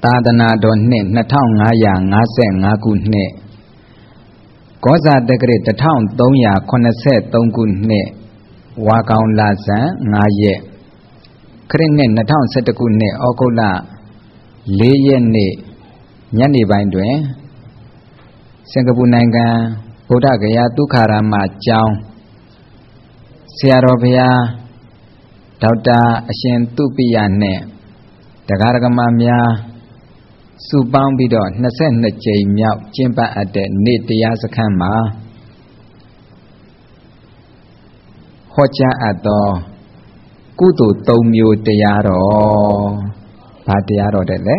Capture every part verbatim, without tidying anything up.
သာသနာတော်နှစ်နှစ်ထောင်ငါးရာငါးဆယ်ငါးခုနှစ်ကောဇာတက္ကရာတစ်ထောင်သုံးရာခုနှစ်ဆယ်သုံးခုနှစ်ဝါကောင်လဆန်းငါးရက်ခရစ်နှစ်နှစ်ထောင်ဆယ်တစ်ခုနှစ်ဩဂုတ်လလေးရက်နေ့ညနေပိုင်းတွင်စင်ကာပူနိုင်ငံဗုဒ္ဓဂယာသုခာရမကျောင်းဆရာတော်ဘုရားဒေါက်တာအရှင်သူပိယနှင့်တရားဓမ္မများစုပေါင်းပြီးတော့နှစ်ဆယ်နှစ်ကြိမ်မြောက်ကျင့်ပအပ်တဲ့နေ့တရားစခန်းမှာဟောကြားအပ်သောကုသိုလ်သုံးမျိုးတရားတော်ဘာတရားတော်တဲ့လဲ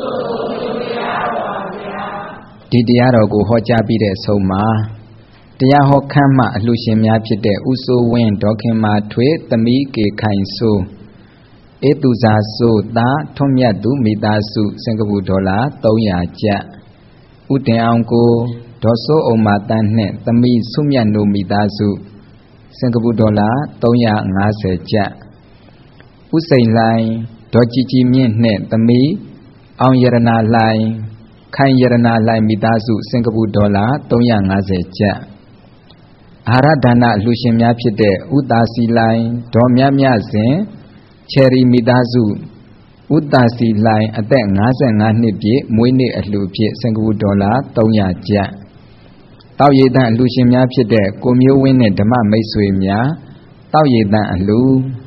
ဒီတရားတော်ကိုဟောကြားပြီးတဲ့အဆုံးမှာတရားဟောခမ်းမှအလှရှင်များဖြစ်တဲ့ဥစိုးဝင်းဒေါခင်မာထွေသမီးကေခိုင်ဆိုဧတုဇာဆိုသာထွန်းမြတ်သူမိသားစုစင်ကာပူဒေါ်လာသုံးရာကျပ်ဥတင်အောင်ကိုဒေါ်စိုးအောင်မာတန်းနှင့်သမီးဆုမြတ်နိုမိသားစုစင်ကာပူဒေါ်လာသုံးရာငါးဆယ်ကျပ်ဥစိန်လိုင်းဒေါ်ကြည်ကြည်မြင့်နှင့်သမီးအောင်ရတနာလိုင်းခိုင်ရတနာလိုင်းမိသားစုစင်ကာပူဒေါ်လာသုံးရာငါးဆယ်ကျပ်အာရဒါနလူရှင်များဖြစ်တဲ့ဥတာစီလိုင်းဒေါ်မြတ်မြစဉ်ချယ်ရီမိသားစုဥတာစီလိုင်းအသက်ငါးဆယ်ငါးနှစ်ပြည့်မွေးနေ့အလှဖြစ်စင်ကာပူဒေါ်လာသုံးရာကျပ်တောက်ရည်တန်အလှရှင်များဖြစ်တဲ့ကိုမျိုးဝင်းနဲ့ဓမ္မမိတ်ဆွေများတောက်ရည်တန်အလှ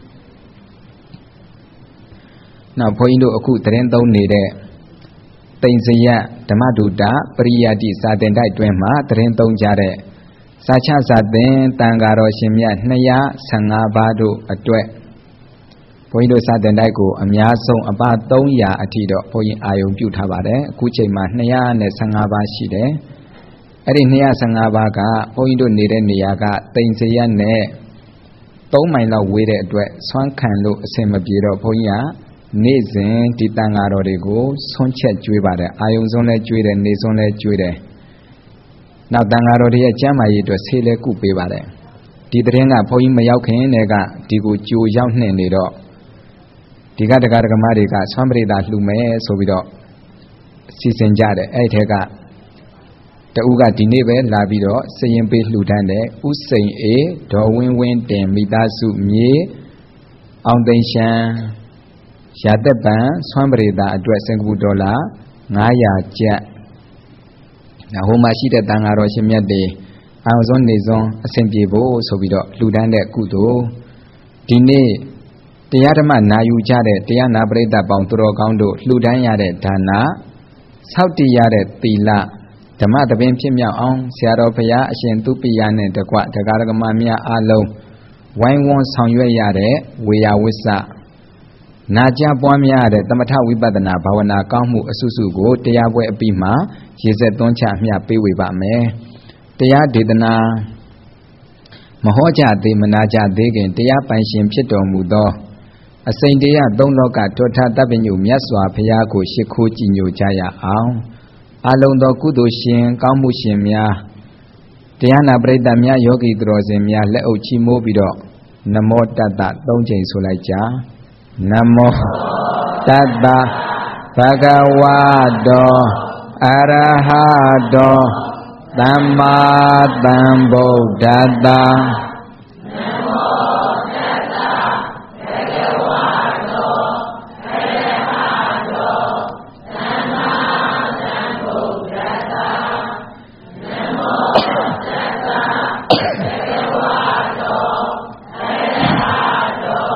နောက်ဘုန်းကြီးတို့အခုသတင်းသုံးနေတဲ့တိန်စရဓမ္မဒုတာပရိယတိစာသင်တိုက်တွင်မှသတင်းသုံးကြတဲ့စာချစာသင်တန်ဃာတော်ရှင်မြတ်နှစ်ရာဆယ်ငါးပါးတို့အတွက်ဘုန်းကြီးတို့စာသင်တိုက်ကိုအများဆုံးအပါသုံးရာအထိတော့ဘုန်းကြီးအာယုံပြုထားပါတယ်အခုချိန်မှာနှစ်ရာဆယ်ငါးပါးရှိတယ်အဲ့ဒီနှစ်ရာဆယ်ငါးပါးကဘုန်းကြီးတို့နေတဲ့နေရာကတိန်စရနဲ့သုံးမိုင်လောက်ဝေးတဲ့အတွက်ဆွမ်းခံလို့အဆင်မပြေတော့ဘုန်းကြီးကနေ့စဉ်ဒီတန်ဃာတော်တွေကိုဆွန့်ချက်ကျွေးပါတယ်အာယုံဆုံးလဲကျွေးတယ်နေဆုံးလဲကျွေးတယ်နောက်တန်ဃာတော်တွေရဲ့ကျမ်းမာရေးအတွက်ဆေးလဲကုပေးပါတယ်ဒီသတင်းကဘုန်းကြီးမရောက်ခင်တည်းကဒီကိုကြိုရောက်နှင်နေတော့ဒီကတရားဓမ္မတွေကဆွမ်းပရိသလှူမယ်ဆိုပြီးတော့စီစဉ်ကြတယ်အဲ့ထဲကတဦးကဒီနေ့ပဲလာပြီးတော့စရင်ပေးလှူဒန်းတယ်ဥစိန်အေဒေါ်ဝင်းဝင်းတင်မိသားစုမြေအောင်သိန်းရှမ်းရာသက်ပံဆွမ်းပရိသအတွက်စင်ကာပူဒေါ်လာငါးရာကျပ်ဟိုမှာရှိတဲ့တန်ဃာတော်ရှင်မြတ်တွေအောင်စွန်းနေစွန်းအဆင်ပြေဖို့ဆိုပြီးတော့လှူဒန်းတဲ့ကုသိုလ်ဒီနေ့တရားဓမ္မနာယူကြတဲ့တရားနာပရိသတ်ပေါင်းသူတော်ကောင်းတို့လှူဒန်းရတဲ့ဒါနဆောက်တည်ရတဲ့သီလဓမ္မသဘင်ဖြစ်မြောက်အောင်ဆရာတော်ဘုရားအရှင်သူပိယနဲ့တကွတရားဓမ္မများအားလုံးဝိုင်းဝန်းဆောင်ရွက်ရတဲ့ဝေယဝစ္စနာကြပွားများတဲ့သမထဝိပဿနာဘာဝနာကောင်းမှုအစုစုကိုတရားပွဲအပြီးမှာရေစက်သွန်းချမျှပေးဝေပါမယ်တရားဒေသနာမဟောကြသေးမနာကြသေးခင်တရားပိုင်ရှင်ဖြစ်တော်မူသောအစိမ့်တရားသုံးလောကထောထတပ္ပညုမြတ်စွာဘုရားကိုရှိခိုးကြည်ညိုကြရအောင်အလုံးသောကုသိုလ်ရှင်ကောင်းမှုရှင်များတရားနာပရိသတ်များယောဂီသူတော်စင်များလက်အုပ်ချီးမိုးပြီးတော့နမောတတ္တသုံးချိန်ဆိုလိုက်ကြနမောတတ္တဘဂဝတောအရဟတောသမ္မာသမ္ဗုဒ္ဓတ္တနမောတတ္တဘဂဝတောအရဟတောသမ္မာသမ္ဗုဒ္ဓတ္တနမောတတ္တဘဂဝတောအရဟတော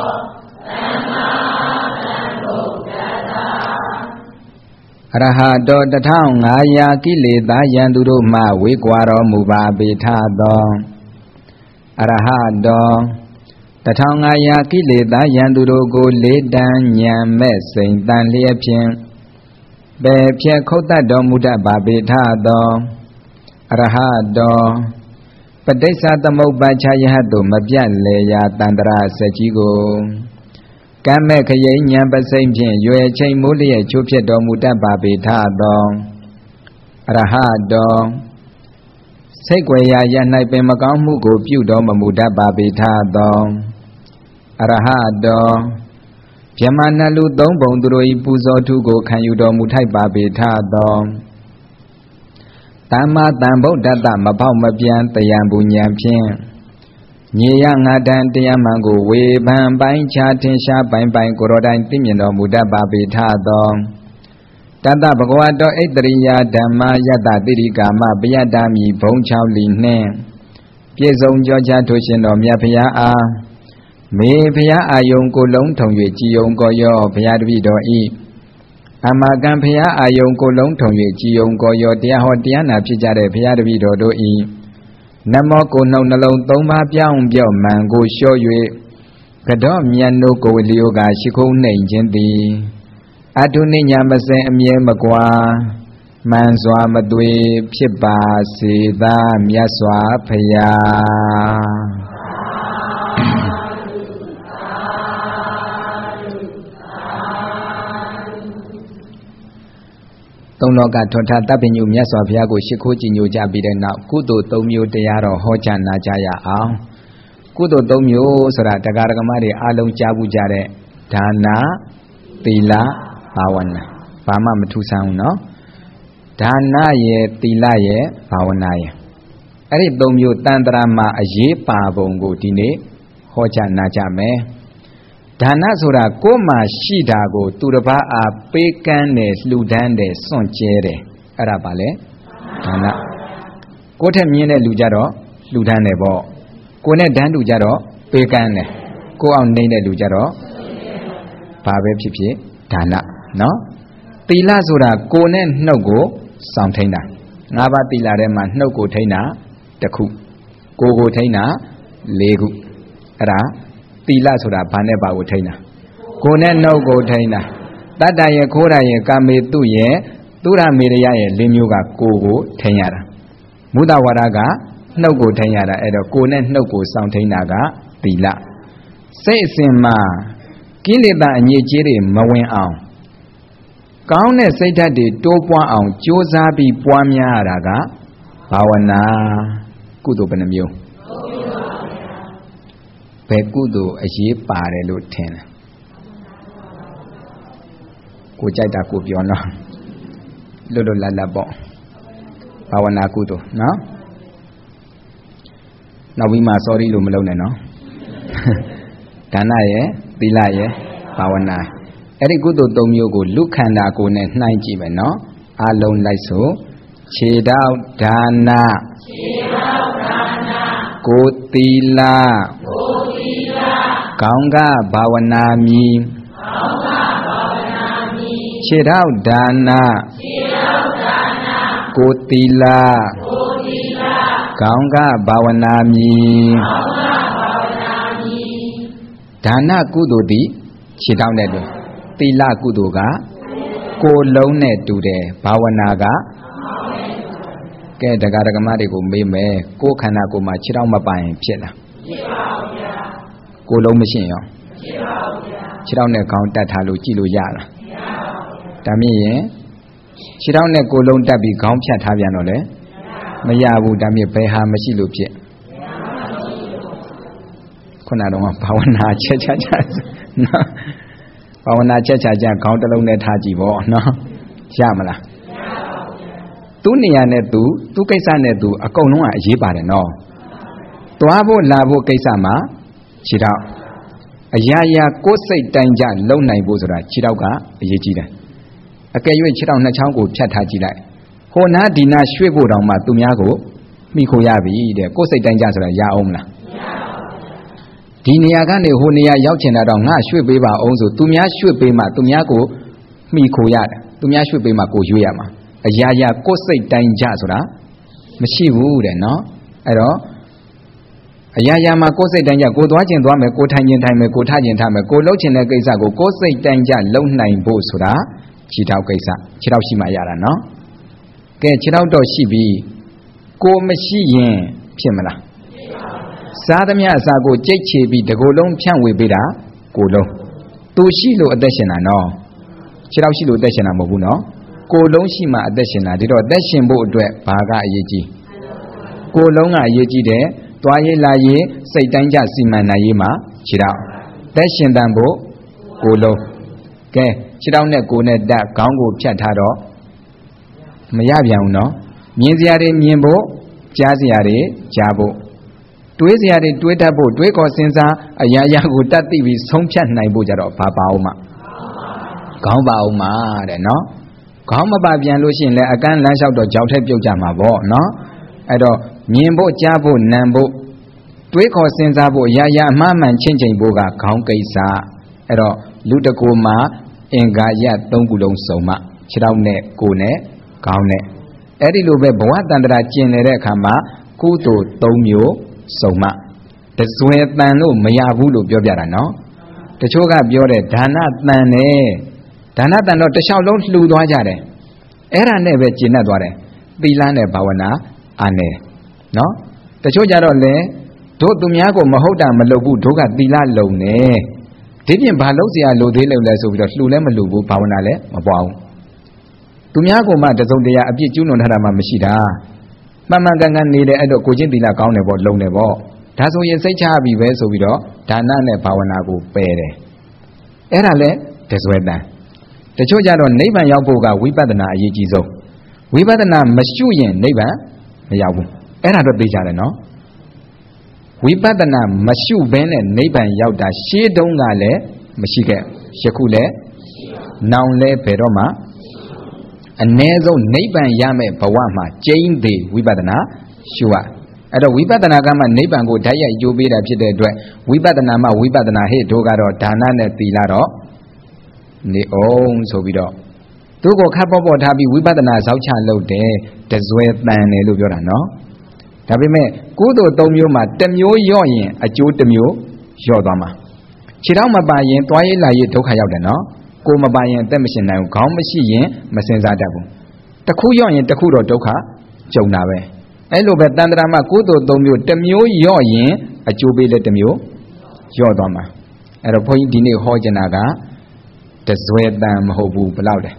အရဟတောတထောင်ငါးရာကိလေသာယံသူတို့မှဝေကွာတော်မူပါပေထသောအရဟတောတထောင်ငါးရာကိလေသာယံသူတို့ကိုလေးတန်းညံမဲ့စိန်တန်လျက်ဖြင့်ပယ်ဖြတ်ခုတ်တတ်တော်မူတတ်ပါပေထသောအရဟတောပဋိစ္စသမုပ္ပါချယဟတုမပြတ်လေရာတန္တရာစကြီးကိုကမ်းမဲ့ခရိဉ္ဉံပစိမ့်ဖြင့်ရွယ်ချိန်မိုးလျက်ချိုးဖြစ်တော်မူတတ်ပါပေထသောအရဟတောစိတ်ွယ်ရာရ၌ပင်မကောင်းမှုကိုပြုတော်မမူတတ်ပါပေထသောအရဟတောဗျမနလူသုံးပုံသူတို့၏ပူဇော်ထုကိုခံယူတော်မူထိုက်ပါပေထသောသမ္မာသမ္ဗုဒ္ဓတ္တမပေါက်မပြန်တရားပူဉဏ်ဖြင့်ညီရငါတန်တရားမှန်ကိုဝေဖန်ပိုင်းခြားထင်ရှားပိုင်ပိုင်ကိုရောတိုင်းသိမြင်တော်မူတတ်ပါပေထသောတတ္တဘဂဝတောဣတရိယာဓမ္မယတ္တတိရိကာမပယတ္တမိဘုံ၆လီနှင့်ပြည့်စုံကြောကြားထိုရှင်တော်မြတ်ဖရာအားမေဖရာအာယုံကိုလုံးထုံ၍ကြည်ယုံကောရောဖရာတပည့်တော်ဤအမကံဖရာအာယုံကိုလုံးထုံ၍ကြည်ယုံကောရောတရားဟောတရားနာဖြစ်ကြတဲ့ဖရာတပည့်တော်တို့ဤနမောကိုနှုတ်နှလုံးသုံးပါးပြောင်းပြော့မှန်ကိုလျှော့၍ကတော့မြတ်နိုးကိုလျောကရှိခုံးနှိမ်ခြင်းသည်အတုနိညာမစင်အမြဲမကွာမှန်စွာမသွေဖြစ်ပါစေသာမြတ်စွာဘုရားသုံးလောကထွန်ထတပ်ပညုမြတ်စွာဘုရားကိုရှိခိုးကြည်ညိုကြပြီးတဲ့နောက်ကုသိုလ်သုံးမျိုးတရားတော်ဟောကြားနာကြရအောင်ကုသိုလ်သုံးမျိုးဆိုတာတရားဓမ္မတွေအလုံးကြားဘူးကြတဲ့ဒါနသီလဘာဝနာဘာမှမထူးဆန်းဘူးနော်ဒါနရဲ့သီလရဲ့ဘာဝနာရဲ့အဲ့ဒီသုံးမျိုးတန်ត្រာမှာအရေးပါပုံကိုဒီနေ့ဟောကြားနာကြမယ်ဒါနဆိုတာကိုယ်မှာရှိတာကိုသူတစ်ပါးအားပေးကမ်းတယ်လှူဒန်းတယ်စွန့်ကြဲတယ်အဲ့ဒါပါလေဒါနကိုယ်ထက်မြင်တဲ့လူကြတော့လှူဒန်းတယ်ပေါ့ကိုယ်နဲ့ဒန်းတူကြတော့ပေးကမ်းတယ်ကိုယ်အောင်နှိမ့်တဲ့လူကြတော့ဘာပဲဖြစ်ဖြစ်ဒါနနော်သီလဆိုတာကိုယ်နဲ့နှုတ်ကိုစောင့်ထိန်တာငါးပါးသီလထဲမှာနှုတ်ကိုထိန်တာတစ်ခုကိုယ်ကိုထိန်တာလေးခုအဲ့ဒါသီလဆိုတာဘာနဲ့ဘာကိုထိန်တာကိုယ်နဲ့နှုတ်ကိုထိန်တာတတ္တရဲ့ခိုးတာရဲ့ကာမေတုရဲ့သုရမေရယရဲ့လေးမျိုးကကိုယ်ကိုထိန်ရတာမုဒ္ဒဝါဒကနှုတ်ကိုထိန်ရတာအဲ့တော့ကိုယ်နဲ့နှုတ်ကိုစောင့်ထိန်တာကသီလစိတ်အစဉ်မှာကိလေသာအညစ်အကြေးတွေမဝင်အောင်ကောင်းတဲ့စိတ်ဓာတ်တွေတိုးပွားအောင်ကြိုးစားပြီးပွားများရတာကဘာဝနာကုသိုလ်ဘယ်နှမျိုးဘယ်ကုသိုလ်အရေးပါတယ်လို့ထင်တယ်ကိုကြိုက်တာကိုပြောနော်လွတ်လွတ်လပ်လပ်ပေါ့ဘာဝနာကုသိုလ်နော်နောက်ပြီးမှ sorry လို့မလုပ်နဲ့နော်ဒါနရဲ့သီလရဲ့ဘာဝနာအဲ့ဒီကုသိုလ်သုံးမျိုးကိုလူခန္ဓာကိုယ်နဲ့နှိုင်းကြည့်မယ်နော်အလုံးလိုက်ဆိုခြေတောက်ဒါနခြေတောက်ဒါနကိုသီလကိုသီလကောင်းကဘာဝနာမီကောင်းကဘာဝနာမီခြေတောက်ဒါနခြေတောက်ဒါနကိုသီလကိုသီလကောင်းကဘာဝနာမီကောင်းကဘာဝနာမီဒါနကုသိုလ်သည်ခြေတောက်နဲ့တူသီလကုသိုလ်ကကိုယ်လုံးနဲ့တူတယ်ဘာဝနာကကဲတရားဓမ္မတွေကိုမေးမယ်ကိုယ်ခန္ဓာကိုယ်မှာခြေထောက်မပိုင်ဖြစ်လားဖြစ်ပါဘူးဗျာကိုယ်လုံးမရှိရင်ရောဖြစ်ပါဘူးဗျာခြေထောက်နဲ့ခေါင်းတက်ထားလို့ကြည့်လို့ရလားမရပါဘူးဗျာဒါမြင်ရင်ခြေထောက်နဲ့ကိုယ်လုံးတက်ပြီးခေါင်းဖြတ်ထားပြန်တော့လေမရဘူးဒါမြင်ဘယ်ဟာမရှိလို့ဖြစ်ခုနကတော့ဘာဝနာချက်ချချနော်ဘာဝနာချက်ချချခေါင်းတစ်လုံးနဲ့ထားကြည့်ပေါ့နော်ရမလားမရပါဘူးသူ့နေရာနဲ့သူသူ့ကိစ္စနဲ့သူအကုန်လုံးကအရေးပါတယ်နော်သွားဖို့လာဖို့ကိစ္စမှာခြေထောက်အရာရာကိုယ်စိတ်တိုင်းကြလုံနိုင်ဖို့ဆိုတာခြေထောက်ကအရေးကြီးတယ်အကယ်၍ခြေထောက်နှစ်ချောင်းကိုဖြတ်ထားကြည့်လိုက်ဟိုနာဒီနာရွှေ့ဖို့တောင်မှသူများကိုမိခိုရပြီတဲ့ကိုယ်စိတ်တိုင်းကြဆိုတာရအောင်မလားဒီနေရာကနေဟိုနေရာရောက်ချင်တာတော့ငါရွှေ့ပေးပါအောင်ဆိုသူများရွှေ့ပေးမှသူများကိုမှီခိုရတယ်သူများရွှေ့ပေးမှကိုရွေ့ရမှာအရာရာကိုယ်စိတ်တိုင်းကြဆိုတာမရှိဘူးတဲ့နော်အဲ့တော့အရာရာမှာကိုယ်စိတ်တိုင်းကြကိုသွားခြင်းသွားမယ်ကိုထိုင်ခြင်းထိုင်မယ်ကိုထခြင်းထမယ်ကိုလှုပ်ခြင်းတဲ့ကိစ္စကိုကိုယ်စိတ်တိုင်းကြလုံနိုင်ဖို့ဆိုတာခြေထောက်ကိစ္စခြေထောက်ရှိမှရတာနော်ကဲခြေထောက်တော့ရှိပြီကိုမရှိရင်ဖြစ်မလားစားသမျှအစာကိုကြိတ်ချေပြီးတကိုယ်လုံးဖြန့်ဝေပေးတာကိုလုံးသူရှိလို့အသက်ရှင်တာနော်ခြေထောက်ရှိလို့အသက်ရှင်တာမဟုတ်ဘူးနော်ကိုလုံးရှိမှအသက်ရှင်တာဒီတော့အသက်ရှင်ဖို့အတွက်ဘာကအရေးကြီးကိုလုံးကအရေးကြီးတယ်တွားရေးလာရေးစိတ်တိုင်းကြစီမံနိုင်ရေးမှာခြေထောက်သက်ရှင်တန်ဖို့ကိုလုံးကဲခြေထောက်နဲ့ကိုနဲ့တက်ခေါင်းကိုဖြတ်ထားတော့မရပြန်ဘူးနော်မြင်စရာတွေမြင်ဖို့ကြားစရာတွေကြားဖို့တွေးစရာတွေတွေးတတ်ဖို့တွေးခေါ်စဉ်းစားအရာရာကိုတတ်သိပြီးဆုံးဖြတ်နိုင်ဖို့ကြတော့ဘာပါအောင်မခေါင်းပါအောင်မတဲ့နော်ခေါင်းမပါပြန်လို့ရှိရင်လည်းအကန့်လမ်းလျှောက်တော့ကြောက်ထက်ပြုတ်ကြမှာပေါ့နော်အဲ့တော့မြင်ဖို့ကြားဖို့နံဖို့တွေးခေါ်စဉ်းစားဖို့အရာရာအမှားမှန်ချင်းချင်းဖို့ကခေါင်းကိစ္စအဲ့တော့လူတကူမှာအင်္ဂါရသုံးခုလုံးစုံမှခြေထောက်နဲ့ကိုယ်နဲ့ခေါင်းနဲ့အဲ့ဒီလိုပဲဘဝတန်တရာကျင်နေတဲ့အခါမှာကုသိုလ်သုံးမျိုးစုံမှတစွဲတန်လို့မရဘူးလို့ပြောပြတာနော်တချို့ကပြောတယ်ဒါနတန်နဲ့ဒါနတန်တော့တစ်လျှောက်လုံးလှူသွားကြတယ်အဲ့ဒါနဲ့ပဲကျင့်တတ်သွားတယ်သီလနဲ့ဘာဝနာအားနဲ့နော်တချို့ကြတော့လေတို့သူများကိုမဟုတ်တာမလုပ်ဘူးတို့ကသီလလုံနေဒီပြင်ဘာလုပ်เสียလို့သေးလို့လဲဆိုပြီးတော့လှူလည်းမလှူဘူးဘာဝနာလည်းမပွားဘူးသူများကိုမှတစုံတရာအပြစ်ကျူးလွန်ထားတာမှမရှိတာမှန်မှန်ကန်ကန်နေတယ်အဲ့တော့ကိုချင်းသီလကောင်းတယ်ပေါ့လုံတယ်ပေါ့ဒါဆိုရင်စိတ်ချပြီပဲဆိုပြီးတော့ဒါနနဲ့ဘာဝနာကိုပယ်တယ်အဲ့ဒါလဲတစွဲတန်တချို့ကြတော့နိဗ္ဗာန်ရောက်ဖို့ကဝိပဿနာအရေးကြီးဆုံးဝိပဿနာမရှုရင်နိဗ္ဗာန်မရောက်ဘူးအဲ့ဒါတော့သိကြတယ်နော်ဝိပဿနာမရှုဘဲနဲ့နိဗ္ဗာန်ရောက်တာရှေးတုန်းကလည်းမရှိခဲ့ယခုလည်းနောင်လည်းဘယ်တော့မှအ ਨੇ ဆုံးနိဗ္ဗာန်ရမယ့်ဘဝမှာကျိန်းသေးဝိပဿနာရှုရအဲ့တော့ဝိပဿနာကမှနိဗ္ဗာန်ကိုဓာတ်ရိုက်ကြိုးပေးတာဖြစ်တဲ့အတွက်ဝိပဿနာမှဝိပဿနာဟဲ့တို့ကတော့ဒါနနဲ့သီလတော့နေအောင်ဆိုပြီးတော့သူ့ကိုခတ်ပေါ်ပေါ်ထားပြီးဝိပဿနာဇောက်ချလုပ်တယ်တစွဲတန်တယ်လို့ပြောတာနော်ဒါပေမဲ့ကုသိုလ်သုံးမျိုးမှာတစ်မျိုးလျော့ရင်အကျိုးတစ်မျိုးလျော့သွားမှာခြေထောက်မပါရင်သွားရေးလာရေးဒုက္ခရောက်တယ်နော်ကိုမပါရင်အသက်မရှင်နိုင်ဘူးခေါင်းမရှိရင်မစင်စားတတ်ဘူးတစ်ခုလျော့ရင်တစ်ခုတော့ဒုက္ခကြုံတာပဲအဲ့လိုပဲတန်ត្រာမှာကုသိုလ်သုံးမျိုးတစ်မျိုးလျော့ရင်အကျိုးပေးလည်းတစ်မျိုးလျော့သွားမှာအဲ့တော့ဘုန်းကြီးဒီနေ့ဟောချင်တာကတစွဲတန်မဟုတ်ဘူးဘယ်လောက်လဲ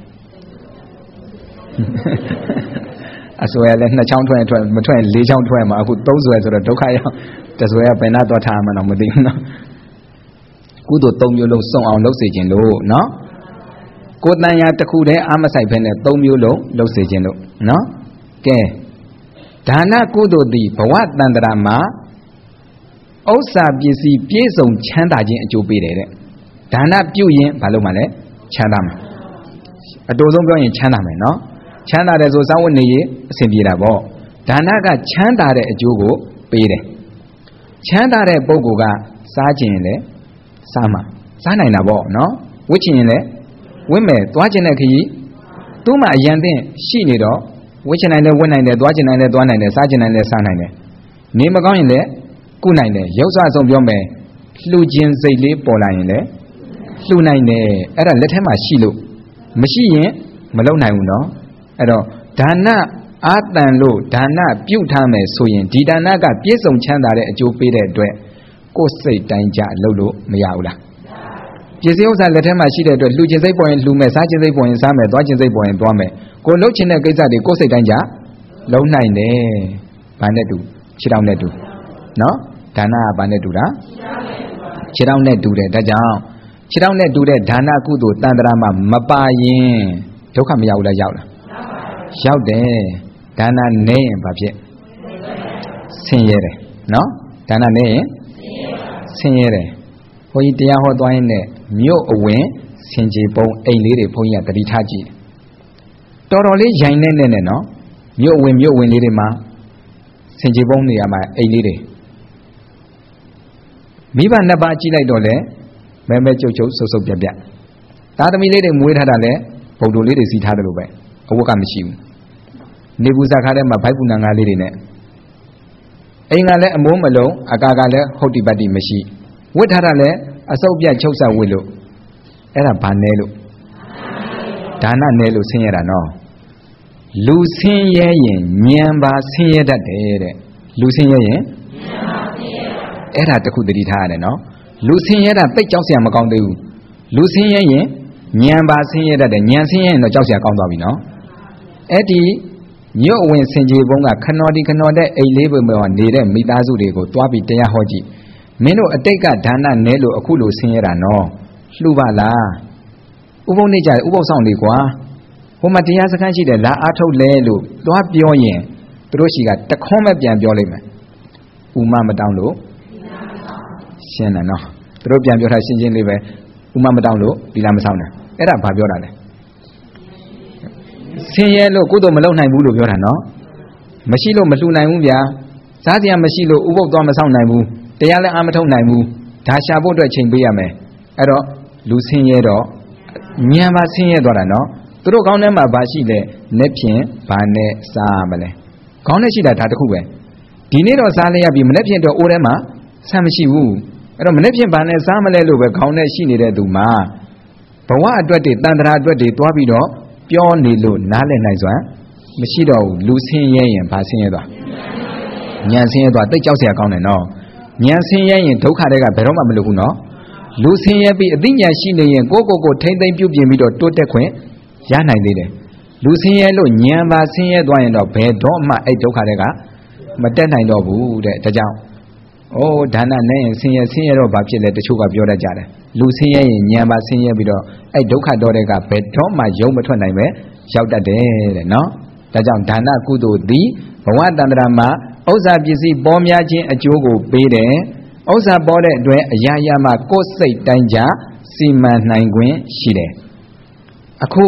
အစွဲလည်းနှစ်ချောင်းထွက်ထွက်မထွက်လေးချောင်းထွက်မှာအခုသုံးစွဲဆိုတော့ဒုက္ခရောက်တစွဲကဘယ်နှတော့ထားမှတော့မသိဘူးနော်ကုသိုလ်သုံးမျိုးလုံးစုံအောင်လုပ်စေခြင်းလို့နော်ကိုယ်တန်ရာတစ်ခုတည်းအာမဆိုင်ဖက်နဲ့သုံးမျိုးလုံးလုပ်စေခြင်းလို့နော်ကဲဒါနကုသိုလ်သည်ဘဝတန်တရာမှာဥစ္စာပစ္စည်းပြည့်စုံချမ်းသာခြင်းအကျိုးပေးတယ်တဲ့ဒါနပြုရင်ဘာလို့မှလဲချမ်းသာမှာအတူဆုံးပြောရင်ချမ်းသာမယ်နော်ချမ်းသာတယ်ဆိုစောင့်ဝတ်နေရအဆင်ပြေတာပေါ့ဒါနကချမ်းသာတဲ့အကျိုးကိုပေးတယ်ချမ်းသာတဲ့ပုဂ္ဂိုလ်ကစားခြင်းလည်းစားမှာစားနိုင်တာပေါ့နော်ဝတ်ခြင်းလည်းဝတ်မယ်သွားခြင်းတဲ့ခရီးသူ့မှာအရန်သိရှိနေတော့ဝတ်ခြင်းနိုင်လည်းဝတ်နိုင်တယ်သွားခြင်းနိုင်လည်းသွားနိုင်တယ်စားခြင်းနိုင်လည်းစားနိုင်တယ်နေမကောင်းရင်လည်းကုနိုင်တယ်ရုပ်စွာဆုံးပြောမယ်လှူခြင်းစိတ်လေးပေါ်လာရင်လည်းလှူနိုင်တယ်အဲ့ဒါလက်ထဲမှာရှိလို့မရှိရင်မလုပ်နိုင်ဘူးနော်အဲ့တော့ဒါနအာတန်လို့ဒါနပြုတ်ထားမယ်ဆိုရင်ဒီဒါနကပြည့်စုံချမ်းသာတဲ့အကျိုးပေးတဲ့အတွက်ကိုယ်စိတ်တိုင်းကြလုပ်လို့မရဘူးလားပြည့်စုံဥစ္စာလက်ထဲမှာရှိတဲ့အတွက်လှူခြင်းစိတ်ပေါ်ရင်လှူမယ်စားခြင်းစိတ်ပေါ်ရင်စားမယ်သွားခြင်းစိတ်ပေါ်ရင်သွားမယ်ကိုယ်လှုပ်ခြင်းတဲ့ကိစ္စတွေကိုယ်စိတ်တိုင်းကြလုံးနိုင်တယ်ဘာနဲ့တူခြေထောက်နဲ့တူနော်ဒါနကဘာနဲ့တူတာခြေထောက်နဲ့တူတယ်ဒါကြောင့်ခြေထောက်နဲ့တူတဲ့ဒါနကုသိုလ်တန်ត្រာမှာမပါရင်ဒုက္ခမရောက်လားရောက်လားရောက်တယ်ဒါနနဲ့ရင်ဘာဖြစ်ဆင်းရဲတယ်နော်ဒါနနဲ့ရင်ဆင်းရဲတယ်ဘုန်းကြီးတရားဟောသွားရင်လည်းမြို့အဝင်ဆင်ခြေပုံအိမ်လေးတွေဘုန်းကြီးကတတိထားကြည့်တော်တော်လေးရိုင်နေနေနဲ့နော်မြို့အဝင်မြို့ဝင်လေးတွေမှာဆင်ခြေပုံနေရာမှာအိမ်လေးတွေမိဘနှစ်ပါးကြည့်လိုက်တော့လေမဲမဲကျုပ်ကျုပ်ဆုပ်ဆုပ်ပြက်ပြက်သားသမီးလေးတွေမွေးထားတာလဲဘုံတို့လေးတွေစီးထားတယ်လို့ပဲအဝတ်ကမရှိဘူးနေပူစာခါထဲမှာဘိုက်ပူနာငါးလေးတွေနဲ့အိမ်ကလည်းအမိုးမလုံးအကာကလည်းဟုတ်တိပတ်တိမရှိဝတ်ထားတာလည်းအစုပ်ပြတ်ချုပ်ဆက်ဝတ်လို့အဲ့ဒါဘာနဲလို့ဒါနနဲလို့ဆင်းရဲတာနော်လူဆင်းရဲရင်ဉာဏ်ပါဆင်းရဲတတ်တယ်တဲ့လူဆင်းရဲရင်ဉာဏ်ပါဆင်းရဲအဲ့ဒါတခုသတိထားရတယ်နော်လူဆင်းရဲတာသိကြောက်စရာမကောင်းသေးဘူးလူဆင်းရဲရင်ဉာဏ်ပါဆင်းရဲတတ်တယ်ဉာဏ်ဆင်းရဲရင်တော့ကြောက်စရာကောင်းသွားပြီနော်အဲ့ဒီမြို့အဝင်ဆင်ခြေပုံးကခနော်ဒီခနော်တဲ့အိမ်လေးပုံမှာနေတဲ့မိသားစုတွေကိုတွားပြီးတရားဟောကြည့်မင်းတို့အတိတ်ကဒါနနဲလို့အခုလိုဆင်းရဲတာနော်လှူပါလားဥပုပ်နေကြဥပုပ်ဆောင်လေးကွာဟိုမှာတရားစခန်းရှိတယ်လာအားထုတ်လဲလို့သွားပြောရင်သူတို့ရှိကတခွန်းမဲ့ပြန်ပြောလိုက်မယ်ဥမမတောင်းလို့ရှင်းတယ်နော်သူတို့ပြန်ပြောတာရှင်းရှင်းလေးပဲဥမမတောင်းလို့ဒီလားမဆောင်နဲ့အဲ့ဒါဘာပြောတာလဲဆင်းရဲလို့ကုသိုလ်မလုပ်နိုင်ဘူးလို့ပြောတာနော်မရှိလို့မလှူနိုင်ဘူးဗျာစားစရာမရှိလို့ဥပုပ်သွားမဆောင်နိုင်ဘူးတရားလည်းအာမထုတ်နိုင်ဘူးဒါရှာဖို့အတွက်ချိန်ပေးရမယ်အဲ့တော့လူဆင်းရဲတော့ဉာဏ်ပါဆင်းရဲသွားတာနော်သူတို့ကောင်းထဲမှာဘာရှိလဲလက်ဖြင့်ဘာနဲ့စားမလဲကောင်းနဲ့ရှိတာဒါတခုပဲဒီနေ့တော့စားလဲရပြီမနေ့ဖြင့်တော့အိုးထဲမှာဆမ်းမရှိဘူးအဲ့တော့မနေ့ဖြင့်ဘာနဲ့စားမလဲလို့ပဲခေါင်းနဲ့ရှိနေတဲ့သူမှာဘဝအတွက်တွေတန်ត្រာအတွက်တွေတွားပြီးတော့ပြောနေလို့နားလည်နိုင်စွာမရှိတော့ဘူးလူဆင်းရဲရင်ဘာဆင်းရဲသွားဉာဏ်ဆင်းရဲသွားတိတ်ကြောက်เสียကောင်းတယ်နော်ဉာဏ်ဆင်းရဲရင်ဒုက္ခတွေကဘယ်တော့မှမလွတ်ဘူးနော်လူဆင်းရဲပြီးအသိဉာဏ်ရှိနေရင်ကိုယ့်ကိုယ်ကိုထိမ့်သိမ့်ပြုပြင်ပြီးတော့တိုးတက်ခွင့်ရနိုင်သေးတယ်လူဆင်းရဲလို့ဉာဏ်ပါဆင်းရဲသွားရင်တော့ဘယ်တော့မှအဲ့ဒုက္ခတွေကမတက်နိုင်တော့ဘူးတဲ့ဒါကြောင့်အိုးဒါနနဲ့ရင်ဆင်းရဲဆင်းရဲတော့ဘာဖြစ်လဲတချို့ကပြောတတ်ကြတယ်လူဆင်းရဲရင်ဉာဏ်ပါဆင်းရဲပြီးတော့အဲ့ဒုက္ခတော့တွေကဘယ်တော့မှရုံမထွက်နိုင်ပဲရောက်တတ်တယ်တဲ့နော်ဒါကြောင့်ဒါနကုသိုလ်သည်ဘဝတန္တရာမှာဥစ္စာပစ္စည်းပေါ်များခြင်းအကျိုးကိုပေးတယ်ဥစ္စာပေါ်တဲ့အတွက်အရာရာမှာကိုယ်စိတ်တိုင်းကြစီမံနိုင်ခွင့်ရှိတယ်အခု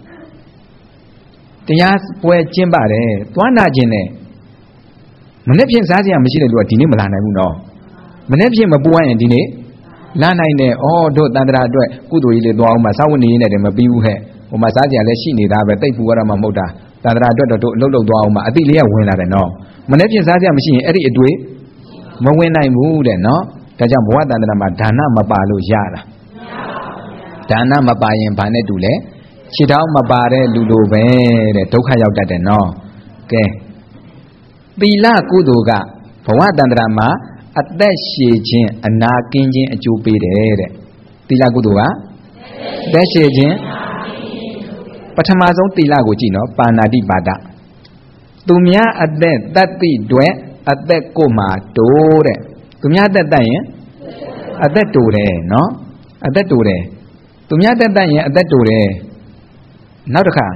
တရားပွဲကျင်းပါတယ်သွားနာခြင်းနဲ့မနေ့ဖြင့်စားစရာမရှိတဲ့လူကဒီနေ့မလာနိုင်ဘူးနော်မနေ့ဖြင့်မပူရရင်ဒီနေ့လာနိုင်တယ်ဩတို့တန္တရာအတွက်ကုသိုလ်ကြီးလေးသွားအောင်မစားဝတ်နေနေတယ်မပြီးဘူးဟဲ့ဟိုမှာစားစရာလည်းရှိနေတာပဲတိတ်ပူရတာမှမဟုတ်တာတန္တရာအတွက်တော့တို့အလုပ်လုပ်သွားအောင်မအတိလေးကဝင်လာတယ်နော်မနေ့ဖြင့်စားစရာမရှိရင်အဲ့ဒီအတွေ့မဝင်နိုင်ဘူးတဲ့နော်ဒါကြောင့်ဘဝတန္တရာမှာဒါနမပါလို့ရတာဒါနမပါရင်ဘာနဲ့တူလဲခြေထောက်မပါတဲ့လူလိုပဲတဲ့ဒုက္ခရောက်တတ်တယ်နော်ကဲသီလကုသိုလ်ကဘဝတန္တရာမှာအသက်ရှည်ခြင်းအနာကင်းခြင်းအကျိုးပေးတယ်တဲ့သီလကုသိုလ်ကအသက်ရှည်ခြင်းပထမဆုံးသီလကိုကြည့်နော်ပါဏာတိပါဒသူများအသက်တတ်သိတွေအသက်ကိုမှတိုးတဲ့သူများသက်တတ်ရင်အသက်တိုးတယ်နော်အသက်တိုးတယ်သူများသက်တတ်ရင်အသက်တိုးတယ်နောက်တစ်ခါ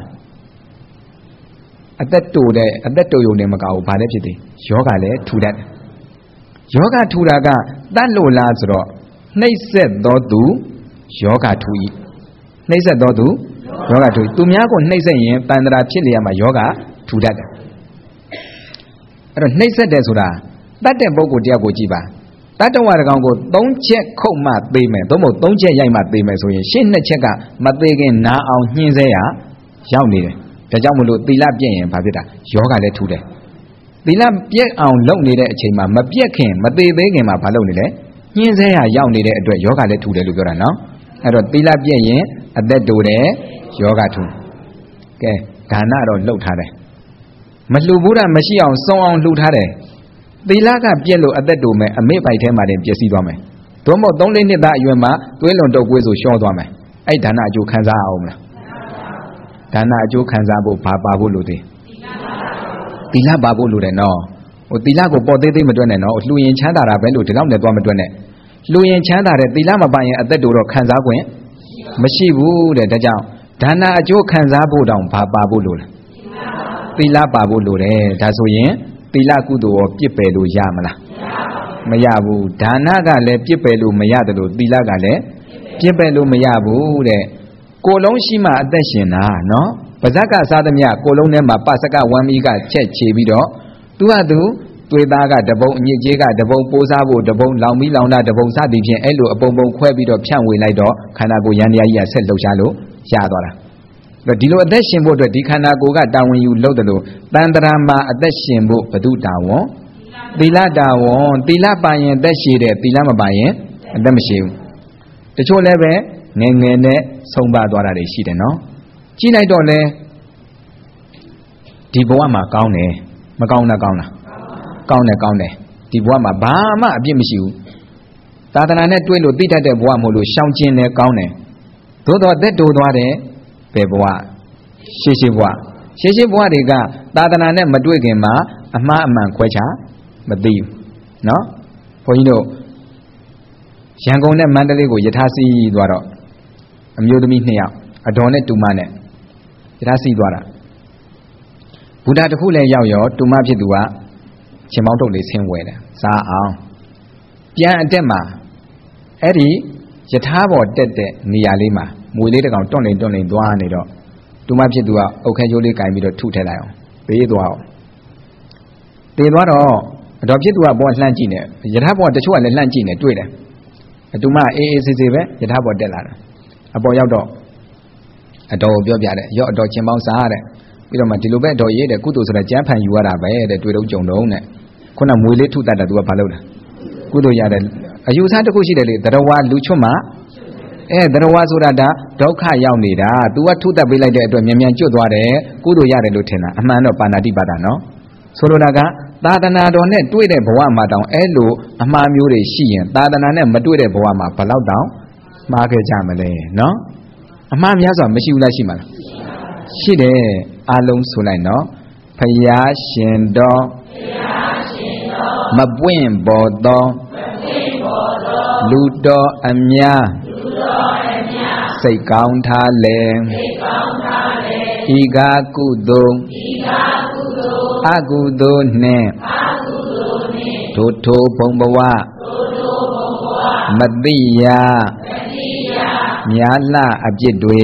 အသက်တိုးတဲ့အသက်တိုးရုံနဲ့မကဘူးဘာလဲဖြစ်သေးယောဂလည်းထူတတ်တယ်ယောဂထူတာကတတ်လို့လားဆိုတော့နှိမ့်ဆက်သောသူယောဂထူ၏နှိမ့်ဆက်သောသူယောဂထူသူများကိုနှိမ့်ဆက်ရင်တန်ត្រာဖြစ်လျက်မှာယောဂထူတတ်တယ်အဲ့တော့နှိမ့်ဆက်တယ်ဆိုတာတတ်တဲ့ပုဂ္ဂိုလ်တယောက်ကိုကြည့်ပါတတ္တဝါတကောင်ကိုသုံးချက်ခုတ်မှသေးမယ်သို့မဟုတ်သုံးချက်ရိုက်မှသေးမယ်ဆိုရင်ရှင်းနှစ်ချက်ကမသေးခင်နားအောင်ညှင်းစေရရောက်နေတယ်ဒါကြောင့်မလို့သီလပြည့်ရင်ဘာဖြစ်တာယောဂလည်းထူတယ်သီလပြည့်အောင်လုပ်နေတဲ့အချိန်မှာမပြည့်ခင်မသေးသေးခင်မှာဘာလုပ်နေလဲညှင်းစေရရောက်နေတဲ့အတွက်ယောဂလည်းထူတယ်လို့ပြောတာနော်အဲ့တော့သီလပြည့်ရင်အသက်တိုတယ်ယောဂထူကဲဒါနတော့လှုပ်ထားတယ်မလှူဘူးတာမရှိအောင်စုံအောင်လှူထားတယ်သီလကပြည့်လို့အသက်တိုမယ်အမေ့ပိုက်ထဲမှာတင်ပျက်စီးသွားမယ်သို့မဟုတ်သုံးလေးနှစ်သားအရွယ်မှာသွေးလွန်တုပ်ကွေးဆိုရှော့သွားမယ်အဲ့ဒါနအကျိုးခံစားအောင်မလားဒါနအကျိုးခံစားဖို့ဘာပါဖို့လို့သေးသီလပါဖို့လို့တယ်နော်ဟိုသီလကိုပေါ်သေးသေးမတွက်နဲ့နော်လှူရင်ချမ်းသာတာပဲလို့ဒီလောက်နဲ့သွားမတွက်နဲ့လှူရင်ချမ်းသာတဲ့သီလမပါရင်အသက်တိုတော့ခံစားခွင့်မရှိဘူးတဲ့ဒါကြောင့်ဒါနအကျိုးခံစားဖို့တောင်ဘာပါဖို့လို့လဲသီလပါဖို့လို့တယ်ဒါဆိုရင်သီလကုသိုလ်ရောပြစ်ပယ်လို့ရမလားမရဘူးဒါနကလည်းပြစ်ပယ်လို့မရတယ်လို့သီလကလည်းပြစ်ပယ်လို့မရဘူးတဲ့ကိုယ်လုံးရှိမှအသက်ရှင်တာနော်ပါဇက်ကစားသမျှကိုယ်လုံးထဲမှာပါစကဝမ်းမီးကချက်ချေပြီးတော့သူကသူသွေးသားကတပုံအညစ်ကြေးကတပုံပိုးစားဖို့တပုံလောင်မီးလောင်တာတပုံစသည်ဖြင့်အဲ့လိုအပုံပုံခွဲပြီးတော့ဖြန့်ဝေလိုက်တော့ခန္ဓာကိုယ်ရန်တရားကြီးကဆက်လှုပ်ရှားလို့ရသွားတာဒီလိုအသက်ရှင်ဖို့အတွက်ဒီခန္ဓာကိုယ်ကတာဝန်ယူလုပ်တယ်လို့တန်ត្រာမှာအသက်ရှင်ဖို့ဘု து တာဝန်သီလတာဝန်သီလပါရင်အသက်ရှည်တယ်သီလမပါရင်အသက်မရှိဘူးတချို့လည်းပဲငယ်ငယ်နဲ့ဆုံးပါသွားတာတွေရှိတယ်နော်ကြည့်လိုက်တော့လဲဒီဘဝမှာကောင်းတယ်မကောင်းတာကောင်းလားကောင်းတယ်ကောင်းတယ်ဒီဘဝမှာဘာမှအပြစ်မရှိဘူးသာသနာနဲ့တွေ့လို့သိတတ်တဲ့ဘဝမဟုတ်လို့ရှောင်ကျင်တယ်ကောင်းတယ်သို့တော့သက်တိုးသွားတယ်ဘယ်ဘဝရှေးရှေးဘဝရှေးရှေးဘဝတွေကသာသနာနဲ့မတွေ့ခင်မှာအမှားအမှန်ခွဲခြားမသိဘူးနော်ဘုန်းကြီးတို့ရန်ကုန်နဲ့မန္တလေးကိုယထာစီးသွားတော့အမျိုးသမီးနှစ်ယောက်အတော်နဲ့တူမနဲ့တရားစီးသွားတာဘုရားတစ်ခုလည်းရောက်ရောတူမဖြစ်သူကရှင်မောင်းထုတ်လေးဆင်းဝယ်တယ်စားအောင်ပြန်အတက်မှာအဲ့ဒီယထာဘော်တက်တဲ့နေရာလေးမှာမွေလေးတစ်ကောင်တွန့်နေတွန့်နေသွားနေတော့တူမဖြစ်သူကအုတ်ခဲကျိုးလေးကင်ပြီးတော့ထုထည့်လိုက်အောင်ပေးသွားအောင်တေသွားတော့အတော်ဖြစ်သူကဘောလှမ်းကြည့်နေယထာဘော်တချို့ကလည်းလှမ်းကြည့်နေတွေ့တယ်တူမအေးအေးဆေးဆေးပဲယထာဘော်တက်လာတာအပေါ်ရောက်တော့အတော်ကိုပြောပြတယ်ရော့အတော်ချင်းပေါင်းစားတဲ့ပြီးတော့မှဒီလိုပဲအတော်ရေးတဲ့ကုသိုလ်ဆိုတဲ့ကြမ်းဖန်ယူရတာပဲတဲ့တွေ့တော့ကြုံတော့တဲ့ခုနမွေလေးထုတတ်တာသူကဘာလုပ်လဲကုသိုလ်ရတယ်အယူဆတစ်ခုရှိတယ်လေတရဝါလူချွတ်မှာအဲတရဝါဆိုတာဒါဒုက္ခရောက်နေတာ तू ကထုတတ်ပေးလိုက်တဲ့အတွက်မြန်မြန်ကျွတ်သွားတယ်ကုသိုလ်ရတယ်လို့ထင်တာအမှန်တော့ပါဏာတိပါဒနော်ဆိုလိုတာကသာသနာတော်နဲ့တွေ့တဲ့ဘဝမှာတောင်အဲလိုအမှားမျိုးတွေရှိရင်သာသနာနဲ့မတွေ့တဲ့ဘဝမှာဘယ်လောက်တောင်မှားခဲ့ကြမလဲနော်အမှားများစွာမရှိဘူးလားရှိမှာလားရှိတယ်အလုံးဆိုလိုက်နော်ဖယားရှင်တော်မပွင့်ပေါ်သောလူတော်အများစိတ်ကောင်းထားလေဤကားကုသိုလ်အကုသိုလ်နှင့်ထိုထိုဘုံဘဝမတိယများလှအပြစ်တွေ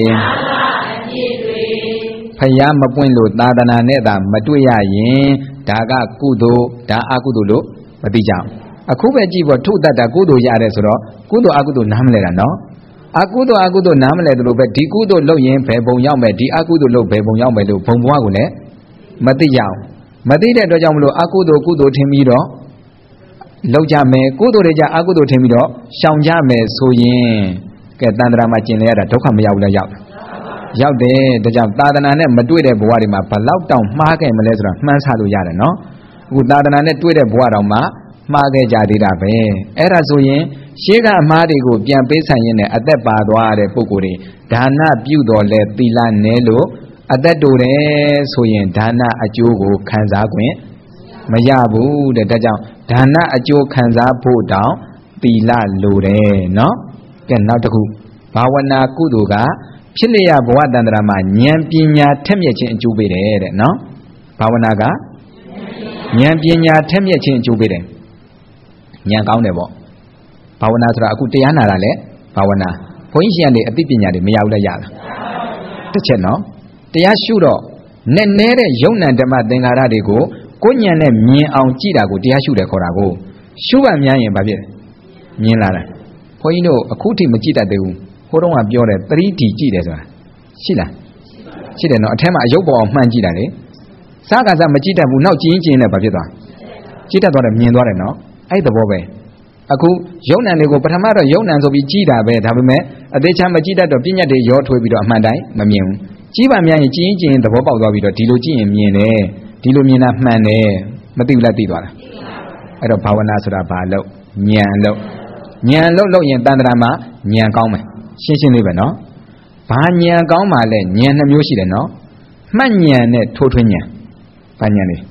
ဖယားမပွင့်လို့သာသနာနဲ့သာမတွေ့ရရင်ဒါကကုသိုလ်ဒါအကုသိုလ်လို့မသိကြအောင်အခုပဲကြည့်ဖို့ထုတတ်တာကုသိုလ်ရတယ်ဆိုတော့ကုသိုလ်အကုသိုလ်နားမလဲတာနော်အကုသိုလ်အကုသိုလ်နားမလဲတယ်လို့ပဲဒီကုသိုလ်လုပ်ရင်ဘယ်ဘုံရောက်မယ်ဒီအကုသိုလ်လုပ်ဘယ်ဘုံရောက်မယ်လို့ဘုံဘဝကိုလည်းမသိကြအောင်မသိတဲ့အတွက်ကြောင့်မလို့အကုသိုလ်ကုသိုလ်ထင်ပြီးတော့လောက်ကြမယ်ကုသိုလ်တွေကြအကုသိုလ်ထင်ပြီးတော့ရှောင်ကြမယ်ဆိုရင်ကဲတန်ត្រာမှာကျင်လေရတာဒုက္ခမရောက်ဘူးလားရောက်ရောက်တယ်ဒါကြောင့်သာသနာနဲ့မတွေ့တဲ့ဘဝတွေမှာဘလောက်တောင်မှားခဲ့မလဲဆိုတာမှန်းဆလို့ရတယ်နော်အခုသာသနာနဲ့တွေ့တဲ့ဘဝတောင်မှမှားခဲ့ကြသေးတာပဲအဲ့ဒါဆိုရင်ရှေးကအမှားတွေကိုပြန်ပေးဆိုင်ရင်းနဲ့အသက်ပါသွားတဲ့ပုဂ္ဂိုလ်တွေဒါနပြုတော်လဲသီလနဲလို့အသက်တူတယ်ဆိုရင်ဒါနအကျိုးကိုခံစား권မရဘူးတဲ့ဒါကြောင့်ဒါနအကျိုးခံစားဖို့တောင်သီလလိုတယ်နော်ကဲနောက်တစ်ခုဘာဝနာကုသိုလ်ကဖြစ်လျက်ဘဝတန္တရာမှာဉာဏ်ပညာထက်မြက်ခြင်းအကျိုးပေးတယ်တဲ့နော်ဘာဝနာကဉာဏ်ပညာထက်မြက်ခြင်းအကျိုးပေးတယ်ဉာဏ်ကောင်းတယ်ပေါ့ဘာဝနာဆိုတာအခုတရားနာတာလေဘာဝနာဘုန်းကြီးရှင်ကနေအသိပညာတွေမရဘူးလားရလားတစ်ချက်နော်တရားရှုတော့နဲ့နဲတဲ့ယုံ nant ဓမ္မသင်္ခါရတွေကိုကိုဉာဏ်နဲ့မြင်အောင်ကြည့်တာကိုတရားရှုတယ်ခေါ်တာကိုရှုပါများရင်ဘာဖြစ်လဲမြင်လာတာဘုန်းကြီးတို့အခုထိမကြည့်တတ်သေးဘူးဟိုတုန်းကပြောတယ် three D ကြည့်တယ်ဆိုတာရှိလားရှိတယ်နော်အထက်မှာအယုတ်ပေါ်အောင်မှန်းကြည့်တာလေစားကစားမကြည့်တတ်ဘူးနောက်ကြည့်ရင်ကြည့်ရင်လည်းဘာဖြစ်သွားကြည့်တတ်သွားတယ်မြင်သွားတယ်နော်အဲ့သဘောပဲအခုယုံ nant တွေကိုပထမတော့ယုံ nant ဆိုပြီးကြည့်တာပဲဒါပေမဲ့အသေးချာမကြည့်တတ်တော့ပြဉ္ညာတွေရောထွေးပြီးတော့အမှန်တိုင်းမမြင်ဘူးကြည့်ပါများရင်ကြည့်ရင်ကြည့်ရင်သဘောပေါက်သွားပြီးတော့ဒီလိုကြည့်ရင်မြင်တယ်ဒီလိုမြင်တာမှန်တယ်မသိဘူးလားသိသွားတာအဲ့တော့ဘာဝနာဆိုတာဘာလို့ဉာဏ်လို့ဉာဏ်လို့လို့ရင်တန်ត្រာမှာဉာဏ်ကောင်းမယ်ရှင်းရှင်းလေးပဲနော်ဘာဉာဏ်ကောင်းမှလဲဉာဏ်နှမျိုးရှိတယ်နော်မှတ်ဉာဏ်နဲ့ထိုးထွင်းဉာဏ်ဘာဉာဏ်လဲ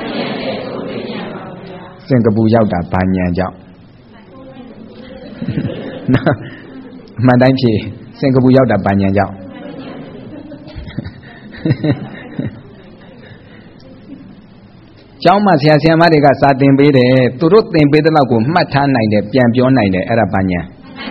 စင်ကာပူရောက်တာဘာဉာဏ်ကြောင့်အမှန်တိုင်းဖြေစင်ကာပူရောက်တာဘာဉာဏ်ကြောင့်ကျောင်းမှာဆရာဆရာမတွေကစာသင်ပေးတယ်သူတို့သင်ပေးတဲ့လောက်ကိုမှတ်ထားနိုင်တယ်ပြန်ပြောနိုင်တယ်အဲ့ဒါဘာဉာဏ်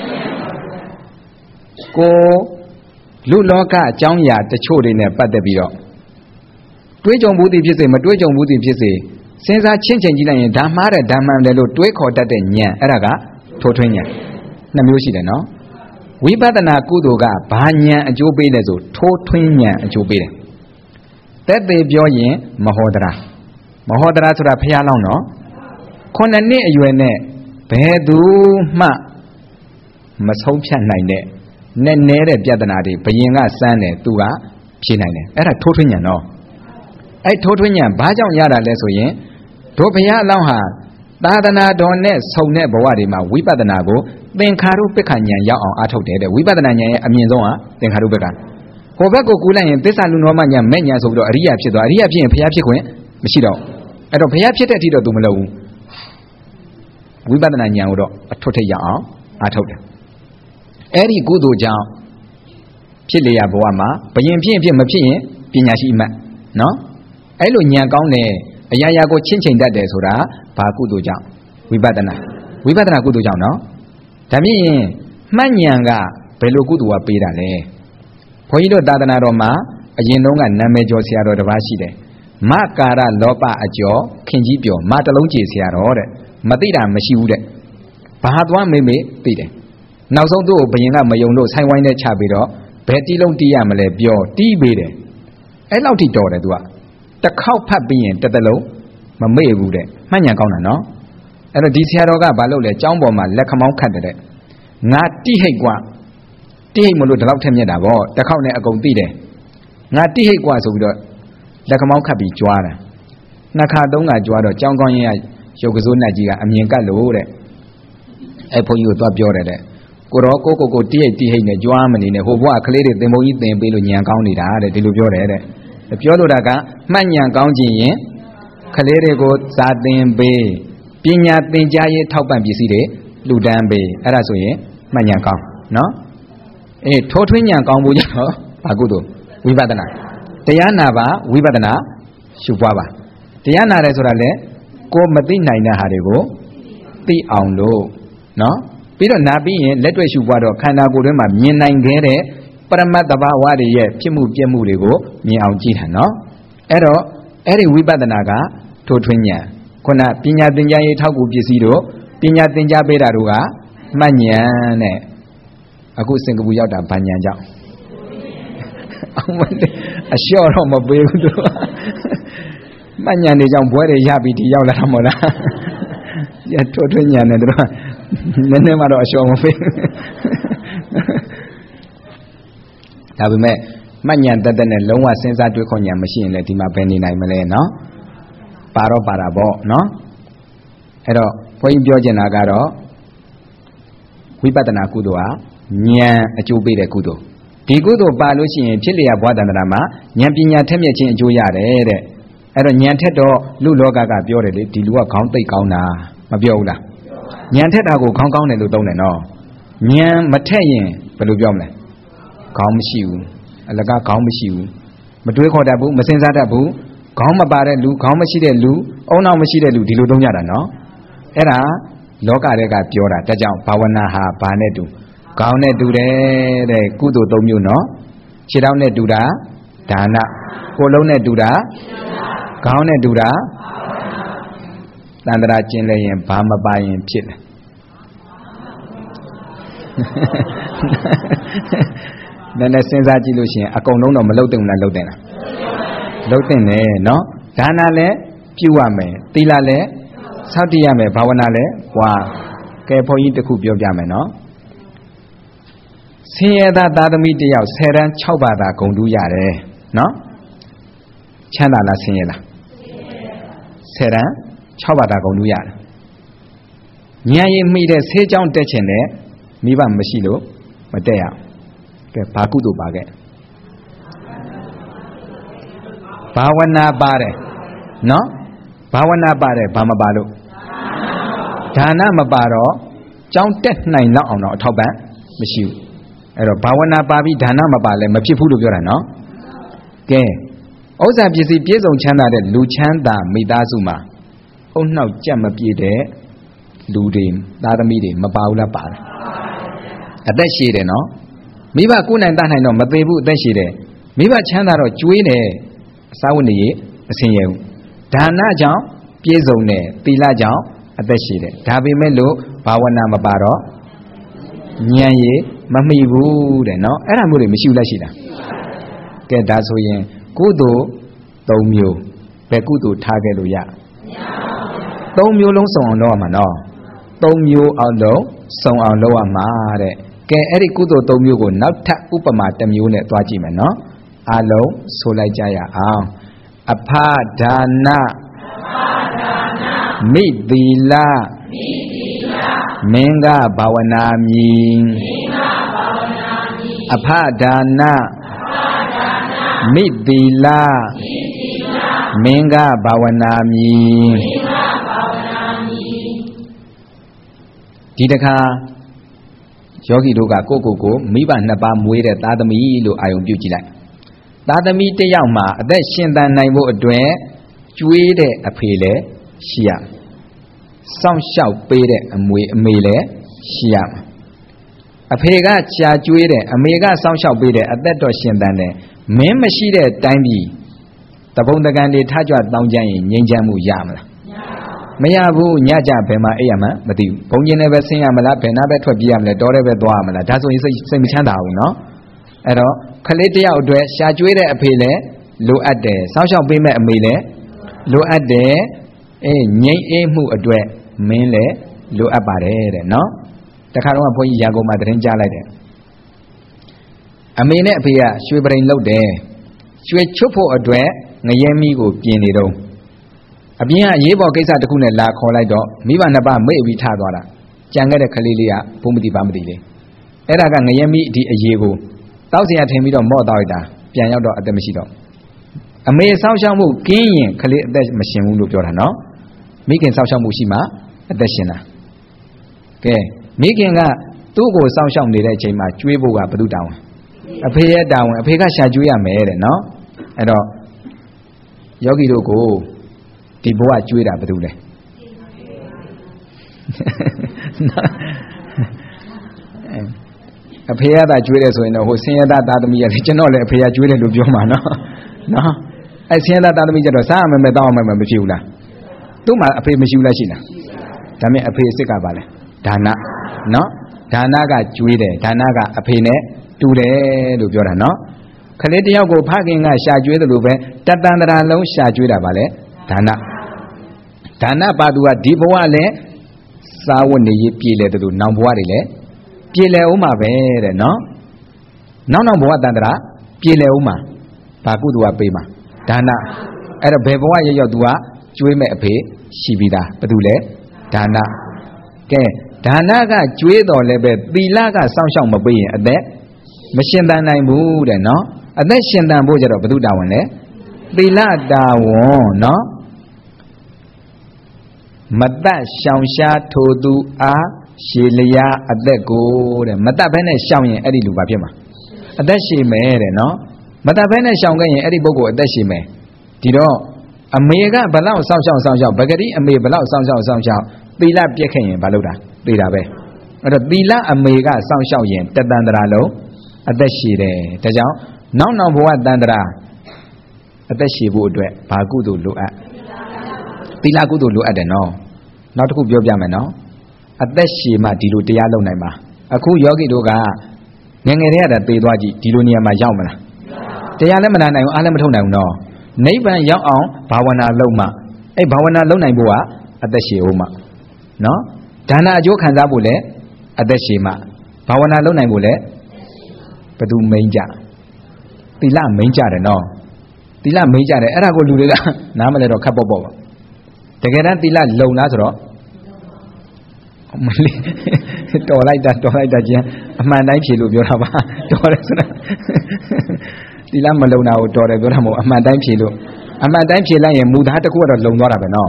ကိုလူလောကအကြောင်းအရာတချို့တွေနဲ့ပတ်သက်ပြီးတော့တွေးကြုံဘူးသည်ဖြစ်စေမတွေးကြုံဘူးသည်ဖြစ်စေစဉ်းစားချင်းချင်းကြည့်လိုက်ရင်ဒါမှားတယ်ဒါမှန်တယ်လို့တွေးခေါ်တတ်တဲ့ဉာဏ်အဲ့ဒါကထိုးထွင်းဉာဏ်နှစ်မျိုးရှိတယ်နော်ဝိပဿနာကုသိုလ်ကဘာဉာဏ်အကျိုးပေးလဲဆိုထိုးထွင်းဉာဏ်အကျိုးပေးတယ်တက်သေးပြောရင်မဟောဒရာမဟောဒရာဆိုတာဖျားလောင်းနော်ခုနှစ်နှစ်အရွယ်နဲ့ဘယ်သူမှမဆုံးဖြတ်နိုင်တဲ့နဲ့နဲတဲ့ပြဿနာတွေဘယင်ကစမ်းတယ်သူကဖြေနိုင်တယ်အဲ့ဒါထိုးထွင်းဉာဏ်နော်အဲ့ထိုးထွင်းဉာဏ်ဘာကြောင့်ရတာလဲဆိုရင်တို့ဘုရားအလောင်းဟာသာသနာတော်နဲ့ဆုံတဲ့ဘဝတွေမှာဝိပဿနာကိုသင်္ခါရုပ္ပခဉာဏ်ရောက်အောင်အားထုတ်တယ်တဲ့ဝိပဿနာဉာဏ်ရဲ့အမြင့်ဆုံးဟာသင်္ခါရုပ္ပခဟိုဘက်ကိုကူးလိုက်ရင်သစ္စာလူနောမဉာဏ်မဲ့ဉာဏ်ဆိုပြီးတော့အရိယာဖြစ်သွားအရိယာဖြစ်ရင်ဘုရားဖြစ်ခွင့်မရှိတော့အဲ့တော့ဘုရားဖြစ်တဲ့အထိတော့သူမလုပ်ဘူးဝိပဿနာဉာဏ်ကိုတော့အထွတ်ထိပ်ရအောင်အားထုတ်တယ်အဲ့ဒီကုသိုလ်ကြောင့်ဖြစ်လေရဘဝမှာဘယင်ဖြစ်ရင်ဖြစ်မဖြစ်ရင်ပညာရှိမှတ်နော်အဲ့လိုဉာဏ်ကောင်းတဲ့အရာရာကိုချင့်ချိန်တတ်တယ်ဆိုတာဘာကုသိုလ်ကြောင့်ဝိပဿနာဝိပဿနာကုသိုလ်ကြောင့်နော်ဒါဖြင့်မှတ်ဉာဏ်ကဘယ်လိုကုသိုလ်ကပေးတာလဲဘုန်းကြီးတို့သာသနာတော်မှာအရင်တုန်းကနာမည်ကျော်ဆရာတော်တစ်ပါးရှိတယ်မကာရလောပအကျော်ခင်ကြီးပြောမတလုံးကျေဆရာတော်တဲ့မသိတာမရှိဘူးတဲ့ဘာသွားမေးမေးသိတယ်နောက်ဆုံးသူ့ကိုဘယင်ကမယုံလို့ဆိုင်းဝိုင်းနဲ့ချပြီးတော့ဘယ်တီးလုံးတီးရမလဲပြောတီးပေးတယ်အဲ့လောက်ထိတော်တယ်သူကတစ်ခေါက်ဖတ်ပြီးရင်တစ်သက်လုံးမမေ့ဘူးတဲ့မှတ်ဉာဏ်ကောင်းတာနော်အဲ့တော့ဒီဆရာတော်ကဘာလုပ်လဲကျောင်းပေါ်မှာလက်ခမောင်းခတ်တဲ့ငါတိဟိတ်กว่าတိဟိတ်မလို့ဒီလောက်ထက်မြက်တာဗောတစ်ခေါက်နဲ့အကုန်သိတယ်ငါတိဟိတ်กว่าဆိုပြီးတော့လက်ခမောင်းခတ်ပြီးကြွားတာနှစ်ခါသုံးခါကြွားတော့ကျောင်းကောင်းရင်ရုပ်ကစိုးနဲ့ကြီးကအမြင်ကတ်လို့တဲ့အဲ့ဘုန်းကြီးကိုသွားပြောတယ်တဲ့ကိုတော့ကိုကိုကိုတိဟိတ်တိဟိတ်နဲ့ကြွားမနေနဲ့ဟိုဘွားကလေးတွေသင်္ဘုံကြီးသင်ပေးလို့ဉာဏ်ကောင်းနေတာတဲ့ဒီလိုပြောတယ်တဲ့ပြောလို့တာကမှတ်ဉာဏ်ကောင်းခြင်းရင်ကလေးတွေကိုစာသင်ပေးပညာသင်ကြားရေးထောက်ပံ့ပစ္စည်းတွေလှူဒန်းပေးအဲ့ဒါဆိုရင်မှတ်ဉာဏ်ကောင်းနော်အေးထိုးထွင်းဉာဏ်ကောင်းဖို့ကြတော့ဘာကုသိုလ်ဝိပဿနာတရားနာပါဝိပဿနာရှုပွားပါတရားနာတယ်ဆိုတာလေကိုမသိနိုင်တဲ့ဟာတွေကိုသိအောင်လို့နော်ပြီးတော့နာပြီးရင်လက်တွေ့ရှုပွားတော့ခန္ဓာကိုယ်ထဲမှာမြင်နိုင်ခဲ့တဲ့ပရမတ်တဘာဝတွေရဲ့ဖြစ်မှုပြည့်မှုတွေကိုမြင်အောင်ကြည့်တာနော်အဲ့တော့အဲ့ဒီဝိပဿနာကထိုးထွင်းဉာဏ်ခုနပညာသင်ကြားရေးထောက်ကူပစ္စည်းတို့ပညာသင်ကြားပေးတာတို့ကမှတ်ဉာဏ်နဲ့အခုစင်ကာပူရောက်တာဗဉာဏ်ကြောင့်အောင်မလေးအလျှော့တော့မပေးဘူးသူမှတ်ဉာဏ်တွေကြောင့်ဘွဲတွေရပြီးဒီရောက်လာတာမဟုတ်လားရထိုးထွင်းဉာဏ်နဲ့တို့နည်းနည်းမှတော့အလျှော့မပေးဒါပေမဲ့မှတ်ဉာဏ်တက်တက်နဲ့လုံးဝစဉ်းစားတွေးခေါ်ဉာဏ်မရှိရင်လည်းဒီမှာဘယ်နေနိုင်မလဲနော်ပါတော့ပါတာပေါ့နော်အဲ့တော့ဘုန်းကြီးပြောချင်တာကတော့ဝိပဿနာကုသိုလ်ဟာဉာဏ်အကျိုးပေးတဲ့ကုသိုလ်ဒီကုသိုလ်ပါလို့ရှိရင်ဖြစ်လျက်ဘဝတန္တရာမှာဉာဏ်ပညာထက်မြက်ခြင်းအကျိုးရတယ်တဲ့အဲ့တော့ဉာဏ်ထက်တော့လူလောကကပြောတယ်လေဒီလူကခေါင်းသိပ်ကောင်းတာမပြောဘူးလားဉာဏ်ထက်တာကိုခေါင်းကောင်းတယ်လို့သုံးတယ်နော်ဉာဏ်မထက်ရင်ဘယ်လိုပြောမလဲခေါင်းမရှိဘူးအလကားခေါင်းမရှိဘူးမတွေးခေါ်တတ်ဘူးမစဉ်းစားတတ်ဘူးခေါင်းမပါတဲ့လူခေါင်းမရှိတဲ့လူအုံနောက်မရှိတဲ့လူဒီလိုသုံးကြတာနော်အဲ့ဒါလောကတွေကပြောတာဒါကြောင့်ဘာဝနာဟာဘာနဲ့တူခေါင်းနဲ့တူတယ်တဲ့ကုသိုလ်သုံးမျိုးနော်ခြေထောက်နဲ့တူတာဒါနကိုယ်လုံးနဲ့တူတာခေါင်းနဲ့တူတာတန်ត្រာကျင်လဲရင်ဘာမပါရင်ဖြစ်တယ်နည်းနည်းစဉ်းစားကြည့်လို့ရှိရင်အကုန်လုံးတော့မလုတ်တင်ဘူးလားလုတ်တင်လားလုတ်တင်တယ်နော်ဒါနလည်းပြုရမယ်သီလလည်းစောင့်တည်ရမယ်ဘာဝနာလည်းပွားကဲဘုန်းကြီးတစ်ခုပြောပြမယ်နော်ဆင်းရဲသားသာသမီတယောက်ဆယ်တန်း၆ပါးသာဂုဏ်တူးရတယ်နော်ချမ်းသာလားဆင်းရဲလားဆယ်တန်း၆ပါးသာဂုဏ်တူးရတယ်ဉာဏ်ရည်မိတဲ့ဆေးကြောင်းတက်ချင်တဲ့မိဘမရှိလို့မတက်ရကဲဘာကုသိုလ်ပါခဲ့ဘာဝနာပါတယ်နော်ဘာဝနာပါတယ်ဘာမပါလို့ဒါနမပါတော့ကြောင်းတက်နိုင်လောက်အောင်တော့အထောက်ပံ့မရှိဘူးအဲ့တော့ဘာဝနာပါပြီးဒါနမပါလဲမဖြစ်ဘူးလို့ပြောတာနော်ကဲဥစ္စာပစ္စည်းပြည့်စုံချမ်းသာတဲ့လူချမ်းသာမိသားစုမှာအုံနှောက်ကြက်မပြည့်တဲ့လူတွေသားသမီးတွေမပါဘူးလားပါတယ်အသက်ရှည်တယ်နော်မိဘကိုယ်နိုင်တတ်နိုင်တော့မသေးဘူးအသက်ရှည်တယ်မိဘချမ်းသာတော့ကျွေးတယ်အစာဝတ်နေရအဆင်ရဲဘူးဒါနကြောင့်ပြည့်စုံတယ်သီလကြောင့်အသက်ရှည်တယ်ဒါပေမဲ့လို့ဘာဝနာမပါတော့ဉာဏ်ရည်မမိဘူးတဲ့နော်အဲ့ဒါမျိုးတွေမရှိဘူးလားရှိလားကဲဒါဆိုရင်ကုသိုလ်၃မျိုးဘယ်ကုသိုလ်ထားခဲ့လို့ရ၃မျိုးလုံးစုံအောင်လုပ်ရမှာနော်၃မျိုးအောင်လုံးစုံအောင်လုပ်ရမှာတဲ့ကဲအဲ့ဒီကုသိုလ်၃မျိုးကိုနောက်ထပ်ဥပမာတစ်မျိုးနဲ့သွားကြည့်မယ်နော်အလုံးဆိုလိုက်ကြရအောင်အဖဒါနမိသီလမင်္ဂဘာဝနာမြည်အဖဒါနမိသီလမင်္ဂဘာဝနာမြည်ဒီတခါယောဂီတို့ကကိုကိုကိုမိဘနှစ်ပါးမွေးတဲ့သားသမီးလို့အာယုံပြုကြည့်လိုက်သားသမီးတစ်ယောက်မှာအသက်ရှင်သန်နိုင်ဖို့အတွက်ကျွေးတဲ့အဖေလည်းရှိရစောင့်ရှောက်ပေးတဲ့အမွေအမေလည်းရှိရအဖေကရှာကျွေးတဲ့အမေကစောင့်ရှောက်ပေးတဲ့အသက်တော်ရှင်သန်တဲ့မင်းမရှိတဲ့တိုင်းပြည်တပုံတကန်တွေထကြွတောင်းကြရင်ငြိမ်းချမ်းမှုရမလားမရဘူးညကြဘယ်မှာအိပ်ရမှမသိဘူးဘုံကျင်လည်းပဲဆင်းရမလားဘယ်နာပဲထွက်ပြေးရမလဲတော်တယ်ပဲသွားရမလားဒါဆိုရင်စိတ်စိတ်မချမ်းသာဘူးเนาะအဲ့တော့ခလေးတယောက်အတွက်ရှာကျွေးတဲ့အဖေလည်းလိုအပ်တယ်စောင့်ရှောက်ပေးမဲ့အမေလည်းလိုအပ်တယ်အေးငြိမ်းအေးမှုအတွက်မင်းလည်းလိုအပ်ပါတယ်တဲ့เนาะတခါတော့ဘုန်းကြီးရန်ကုန်မှာတရင်ကြားလိုက်တယ်အမေနဲ့အဖေကရွှေပရိန်လုပ်တယ်ရွှေချွတ်ဖို့အတွက်ငရဲမီးကိုပြင်နေတော့အပြင်ကရေးပေါ်ကိစ္စတစ်ခုနဲ့လာခေါ်လိုက်တော့မိဘနှစ်ပါးမိတ်ပြီးထသွားတာကြံခဲ့တဲ့ကလေးလေးကဘုံမတိပါမတိလေအဲ့ဒါကငရဲမီးဒီအရေးကိုတောက်စရာထင်ပြီးတော့မော့တောက်လိုက်တာပြန်ရောက်တော့အသက်မရှိတော့အမေစောင့်ရှောက်မှုကင်းရင်ကလေးအသက်မရှင်ဘူးလို့ပြောတာနော်မိခင်စောင့်ရှောက်မှုရှိမှအသက်ရှင်တာကဲမိခင်ကသူ့ကိုစောင့်ရှောက်နေတဲ့အချိန်မှာကျွေးဖို့ကဘယ်သူတောင်းအဖေရဲ့တာဝန်အဖေကရှာကျွေးရမယ်တဲ့နော်အဲ့တော့ယောဂီတို့ကိုဒီဘဝကျွေးတာဘယ်သူလဲအဖေရတာကျွေးတယ်ဆိုရင်တော့ဟိုဆင်းရဲသားသားသမီးရတယ်ကျွန်တော်လည်းအဖေရကျွေးတယ်လို့ပြောမှာနော်နော်အဲဆင်းရဲသားသားသမီးကျတော့စားရမယ်တောင်းရမယ်မဖြစ်ဘူးလားသူ့မှာအဖေမရှိဘူးလားရှိလားဒါမဲ့အဖေအစ်စ်ကပါလဲဒါနနော်ဒါနကကျွေးတယ်ဒါနကအဖေနဲ့တူတယ်လို့ပြောတာနော်ခလေးတယောက်ကိုဖခင်ကရှာကျွေးတယ်လို့ပဲတတန်တရာလုံးရှာကျွေးတာပါလေဒါနဒါနပါသူကဒီဘဝလည်းစားဝတ်နေရေးပြည်လဲတယ်လို့နောင်ဘဝတွေလည်းပြည်လဲဦးမှာပဲတဲ့နော်နောက်နောက်ဘဝတန်တရာပြည်လဲဦးမှာဘာကုသိုလ်ကပေးမှာဒါနအဲ့တော့ဘယ်ဘဝရောက်ရောက်သူကကျွေးမဲ့အဖေရှိပြီးသားဘာလို့လဲဒါနကဲဒါနကကျွေးတော်လည်းပဲသီလကစောင့်ရှောက်မပေးရင်အသက်မရှင်သန်နိုင်ဘူးတဲ့နော်အသက်ရှင်သန်ဖို့ကြတော့ဘု து တာဝန်လဲသီလတာဝန်နော်မတတ်ရှောင်ရှားထိုသူအားရှည်လျာအသက်ကိုတဲ့မတတ်ဘဲနဲ့ရှောင်ရင်အဲ့ဒီလူဘာဖြစ်မှာအသက်ရှည်မယ်တဲ့နော်မတတ်ဘဲနဲ့ရှောင်ခဲ့ရင်အဲ့ဒီပုဂ္ဂိုလ်အသက်ရှည်မယ်ဒီတော့အမေကဘလောက်စောင့်ရှောက်စောင့်ရှောက်ပဂတိအမေဘလောက်စောင့်ရှောက်စောင့်ရှောက်သီလပြည့်ခဲ့ရင်ဘာလုပ်တာသိတာပဲအဲ့တော့သီလအမေကစောင့်ရှောက်ရင်တတန်တရာလုံးအသက်ရှည်တယ်ဒါကြောင့်နောက်နောက်ဘဝတန်တရာအသက်ရှည်ဖို့အတွက်ဘာကုသိုလ်လိုအပ်သီလကုသိုလ်လိုအပ်တယ်နော်နောက်တစ်ခုပြောပြမယ်နော်အသက်ရှည်မှဒီလိုတရားလုပ်နိုင်မှာအခုယောဂီတို့ကငငယ်တည်းကတည်းကသေသွားကြည့်ဒီလိုနေရာမှာရောက်မလားတရားလည်းမနာနိုင်ဘူးအားလည်းမထုတ်နိုင်ဘူးနော်နိဗ္ဗာန်ရောက်အောင်ဘာဝနာလုပ်မှအဲ့ဘာဝနာလုပ်နိုင်ဖို့ကအသက်ရှည်ဦးမှနော်ဒါနအကျိုးခံစားဖို့လည်းအသက်ရှည်မှဘာဝနာလုပ်နိုင်ဖို့လည်းဘယ်သူမိန်ကြသီလမိန်ကြတယ်နော်သီလမိန်ကြတယ်အဲ့ဒါကိုလူတွေကနားမလဲတော့ခက်ပေါ့ပေါ့ပါတကယ်တမ်းသီလလုံလားဆိုတော့မလေးတော်လိုက်တာတော်လိုက်တာကျန်အမှန်တိုင်းဖြေလို့ပြောတာပါတော်တယ်ဆိုတာသီလမလုံတာကိုတော်တယ်ပြောတာမဟုတ်အမှန်တိုင်းဖြေလို့အမှန်တိုင်းဖြေလိုက်ရင်မူသားတစ်ခုကတော့လုံသွားတာပဲနော်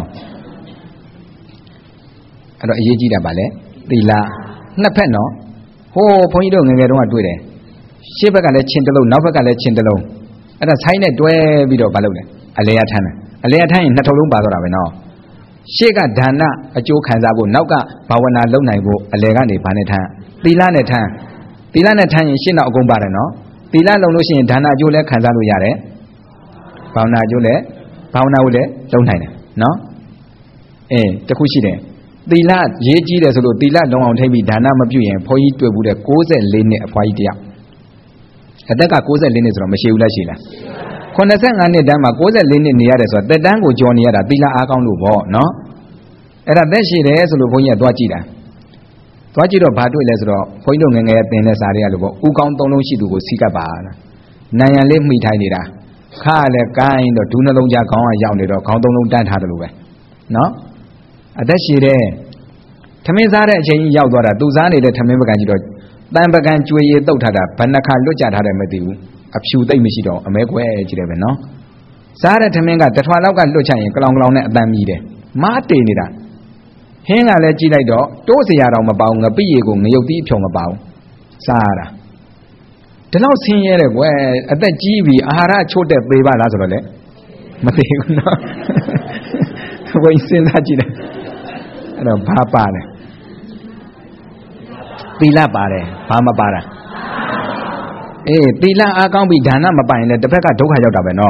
အဲ့တော့အရေးကြီးတာပါလေသီလနှစ်ဖက်နော်ဟိုးဘုန်းကြီးတို့ငယ်ငယ်တုန်းကတွေ့တယ်ရှေ့ဘက်ကလည်းချင်းတစ်လုံးနောက်ဘက်ကလည်းချင်းတစ်လုံးအဲ့ဒါဆိုင်းနဲ့တွဲပြီးတော့မလုပ်နဲ့အလေရထမ်းတယ်အလေရထမ်းရင်နှစ်ထုပ်လုံးပါသွားတာပဲနော်ရှေ့ကဒါနအကျိုးခံစားဖို့နောက်ကဘာဝနာလုပ်နိုင်ဖို့အလေကနေဘာနဲ့ထမ်းသီလနဲ့ထမ်းသီလနဲ့ထမ်းရင်ရှေ့နောက်အကုန်ပါတယ်နော်သီလလုံလို့ရှိရင်ဒါနအကျိုးလည်းခံစားလို့ရတယ်ဘာဝနာအကျိုးလည်းဘာဝနာကိုလည်းလုံနိုင်တယ်နော်အေးတခုရှိတယ်သီလရေးကြီးတယ်ဆိုလို့သီလလုံအောင်ထိပြီးဒါနမပြုရင်ဘုန်းကြီးတွေ့ဘူးတဲ့ကိုးဆယ်လေးနှစ်အဖွားကြီးတယောက်အသက်ကကိုးဆယ်လေးနှစ်ဆိုတော့မရှိဘူးလားရှိလားခုနှစ်ဆယ့်ငါးနှစ်တန်းမှာကိုးဆယ်လေးနှစ်နေရတယ်ဆိုတော့တက်တန်းကိုကြော်နေရတာသီလအားကောင်းလို့ပေါ့နော်အဲ့ဒါသက်ရှိတယ်ဆိုလို့ဘုန်းကြီးကသွားကြည့်တာသွားကြည့်တော့ဘာတွေ့လဲဆိုတော့ဘုန်းကြီးတို့ငယ်ငယ်သင်တဲ့စာတွေကလို့ပေါ့ဥကောင်းသုံးလုံးရှိသူကိုစီးကပ်ပါလားနိုင်ရန်လေးမှီထိုင်နေတာခါလည်းကိုင်းတော့ဒူးနှလုံးကြားခေါင်းကရောက်နေတော့ခေါင်းသုံးလုံးတန်းထားတယ်လို့ပဲနော်အသက်ရှိတယ်ထမင်းစားတဲ့အချိန်ကြီးရောက်သွားတာသူစားနေတဲ့ထမင်းပကံကြီးတော့တန်ပကံကျွေရည်တုတ်ထားတာဘယ်နှခါလွတ်ကြထားတယ်မသိဘူးအဖြူသိမ့်မရှိတော့အမဲခွဲကြည့်တယ်ပဲနော်စားတဲ့ထမင်းကတထွာလောက်ကလွတ်ချရင်ကလောင်ကလောင်နဲ့အတန်မြည်တယ်မားတေနေတာဟင်းကလည်းကြည့်လိုက်တော့တိုးစရာတော့မပေါဘူးငပိရေကိုငရုတ်သီးအဖြုံမပေါဘူး Sara. The now senior where at the G V Ahara Chote Beba Lazarole. Mateo. When you say that, you know, Papa. Pila Pare, Pama Para. Eh, Pila Akam be Dana Mabine, the Pekka Doka Yodabeno.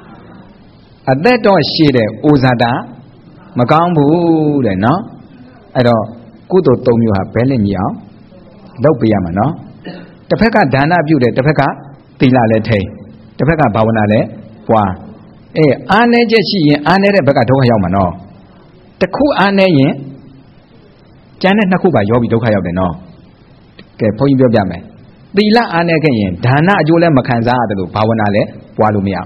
At that door she Uzada Makambu, no? I don't Kudo Tom you have Belen Yao. Don't be a no. The Pekka Dana Beauty, the Pekka Pila Lete, the Pekka Bawanale, Wa. Eh, Anne Jessie, Anne Rebecca Doka Yamano. The Ku Anne Janet Nakuba Yobi Doka Yabeno. Point your Yame. Pila Anne again, Dana Jula Makanza, the Bawanale, Walumia.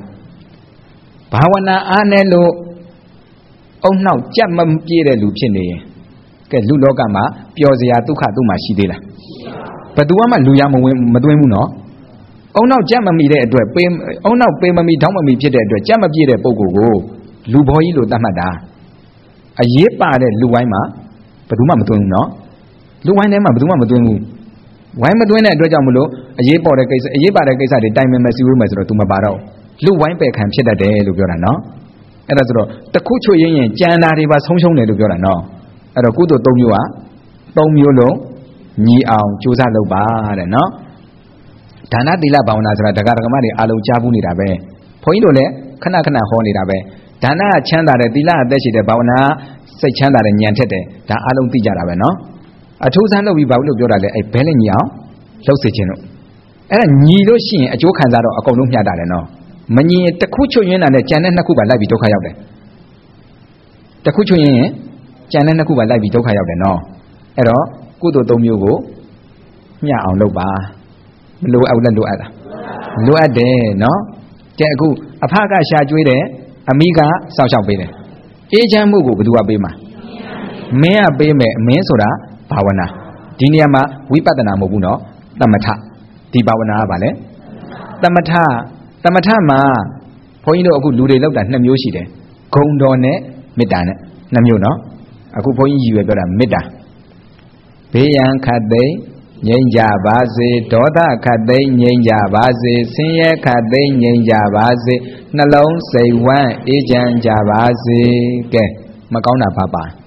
Bawana Anelo. Oh, now, Jamam Pire Lucini. Get Lulogama, Piozia Tuka Duma Shidila. But the woman Luyama Maduemuno. Oh, now Jamamide, oh, now Pemami Tomami Pide, Jamapide Bogo, Luboilo Damada. A year by the Luwaima, but Duma Maduno. Luwaima Duma Madumu. Why Maduena Drajamulo, a year by the case, a year by the case at the time in Masu Tumabaro. Luwain Beck and Cheda de Lugurano. And as the Kuchu Yin, Janari was home to Lugurano. At a good Tomua, Tomulo, Ni Ao, Jusa Loba, no? Tana di la Baunazra, the Garamari, Alu Jabuni Rabe. Poindole, Kanakana Honi Rabe. Tana Chanda, the Dila, Deshi, the Bauna, say Chanda and Yantete, the Alum Tijarabe, no? A two Sando we Baulu Jurale, a Pelin Yao, Losicino. And a Nido Shin, a Jokanzaro, a Columnia Dareno. Many the Kuchu Yin and the Janet Nakuba Labi Toka Yabe. The Kuchu Yin, Janet Nakuba Labi Toka Yabe, no. Ero, Kudo Domugo, Nya on Loba, Lu Outland Luada. Luade, no? Jagu, a Paga Shajude, Amiga, South Bede. Ajan Mugu, do a bema. Mea Beme, Mesora, Pawana. Diniama, Wipadana Mobuno, Tamata, Tibawana Vale. Tamata. Tamatama, point of good Lude looked at Namushi. Condone, Medane, Namuno. A good point you got a Meda. Payan Kade, Yanja Baze, Doda Kade, Yanja Baze, Senior Kade, Yanja Baze, Nalone say one, Ajan Javaze, Macona Papa.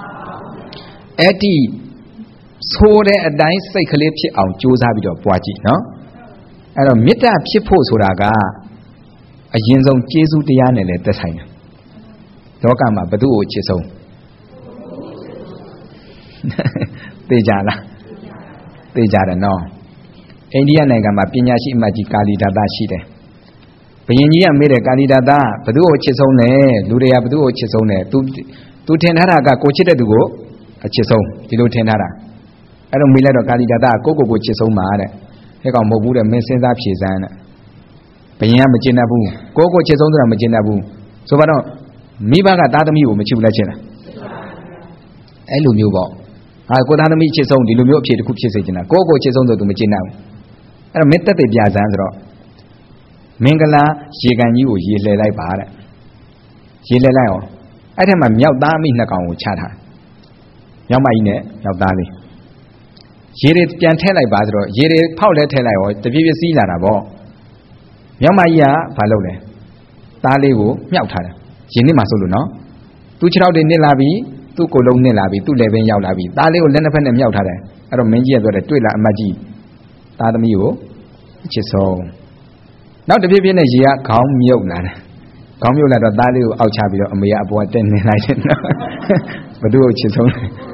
Eti, so there a dice cyclipse out Josabido Poiti, no? And a meta people Suraga a Yenzon Jesu Diane at the time. Dogama Badu Chiso Dejala Dejala no. Indian Nagama Pinashi Magicali Dada Shide. Pinia made a Galidada, Badu Chisone, Luria Badu Chisone, to Tenaraga Cochita to go a Chiso, Tilo Tenara. I don't mean a Galidada, Coco Chisomare. They got more wood and messing up she's an Payam Majinabu, Gogo Chesondra Majinabu. So, but Mibaga Dadamiu, Machula. Elumubo. I go down to meet Cheson, the Lumio Pit Kupchesina, Gogo Chesondo to Majina. And I met that the Biazandro Mingala, Shigan you, ye lay bar. Ye lay. I tell my Miao Dami Nakon Chata Yamaine, Yabdali. Yere can tell I badro, Yere Paula tell I, the B B C Larabo. Yamaya, Palole. Talevo, Miauta. Jenny Masoluno. Tu chau de Nilabi, tu Colon Nilabi, tu Levin Yaulabi. Taleo Lenapan and Miauta. I don't mean you the Twila Magi. Tadamio, Chiso. Now the baby in a year, calm Miolan. Calm you let a Dalio Alchabio, and we are about ten nights. But do Chiso.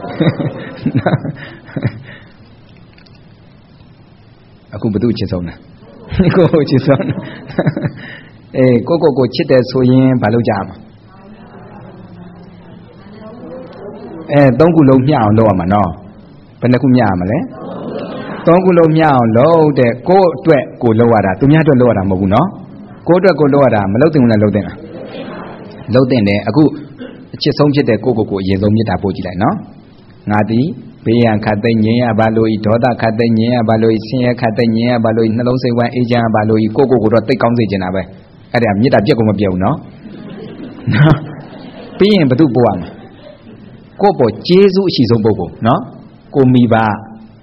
Aku betul cesona. Ko cesona. Eh, koko ko cite soyin balu jam. Eh, tongku lo miao lo ma no. Panaku miao ma le. Tongku lo miao lo de ko twet ko lo ada. Tu miao twet lo ada ma bu no. Ko twet ko lo ada ma lo tin na lo tin la. Lo tin de aku ချစ်ဆုံးဖြစ်တဲ့ကိုယ့်ကိုယ်ကိုအရင်ဆုံးမေတ္တာပို့ကြည့်လိုက်နော်ငါသည်ဘေးရန်ခတ်သိမ်းငြိမ်းရပါလို့ဤဒေါသခတ်သိမ်းငြိမ်းရပါလို့ဤဆင်းရဲခတ်သိမ်းငြိမ်းရပါလို့ဤနှလုံးစိတ်ဝမ်းအေးချမ်းရပါလို့ဤကိုယ့်ကိုယ်ကိုတော့သိကောင်းစေချင်တာပဲအဲ့ဒါမေတ္တာပြက်ကုန်မပြောက်နော်နော်ပြီးရင်ဘု து ပို့ရမှာကိုယ့်ပေါ်ကျေးဇူးအရှိဆုံးပုဂ္ဂိုလ်နော်ကိုမိဘ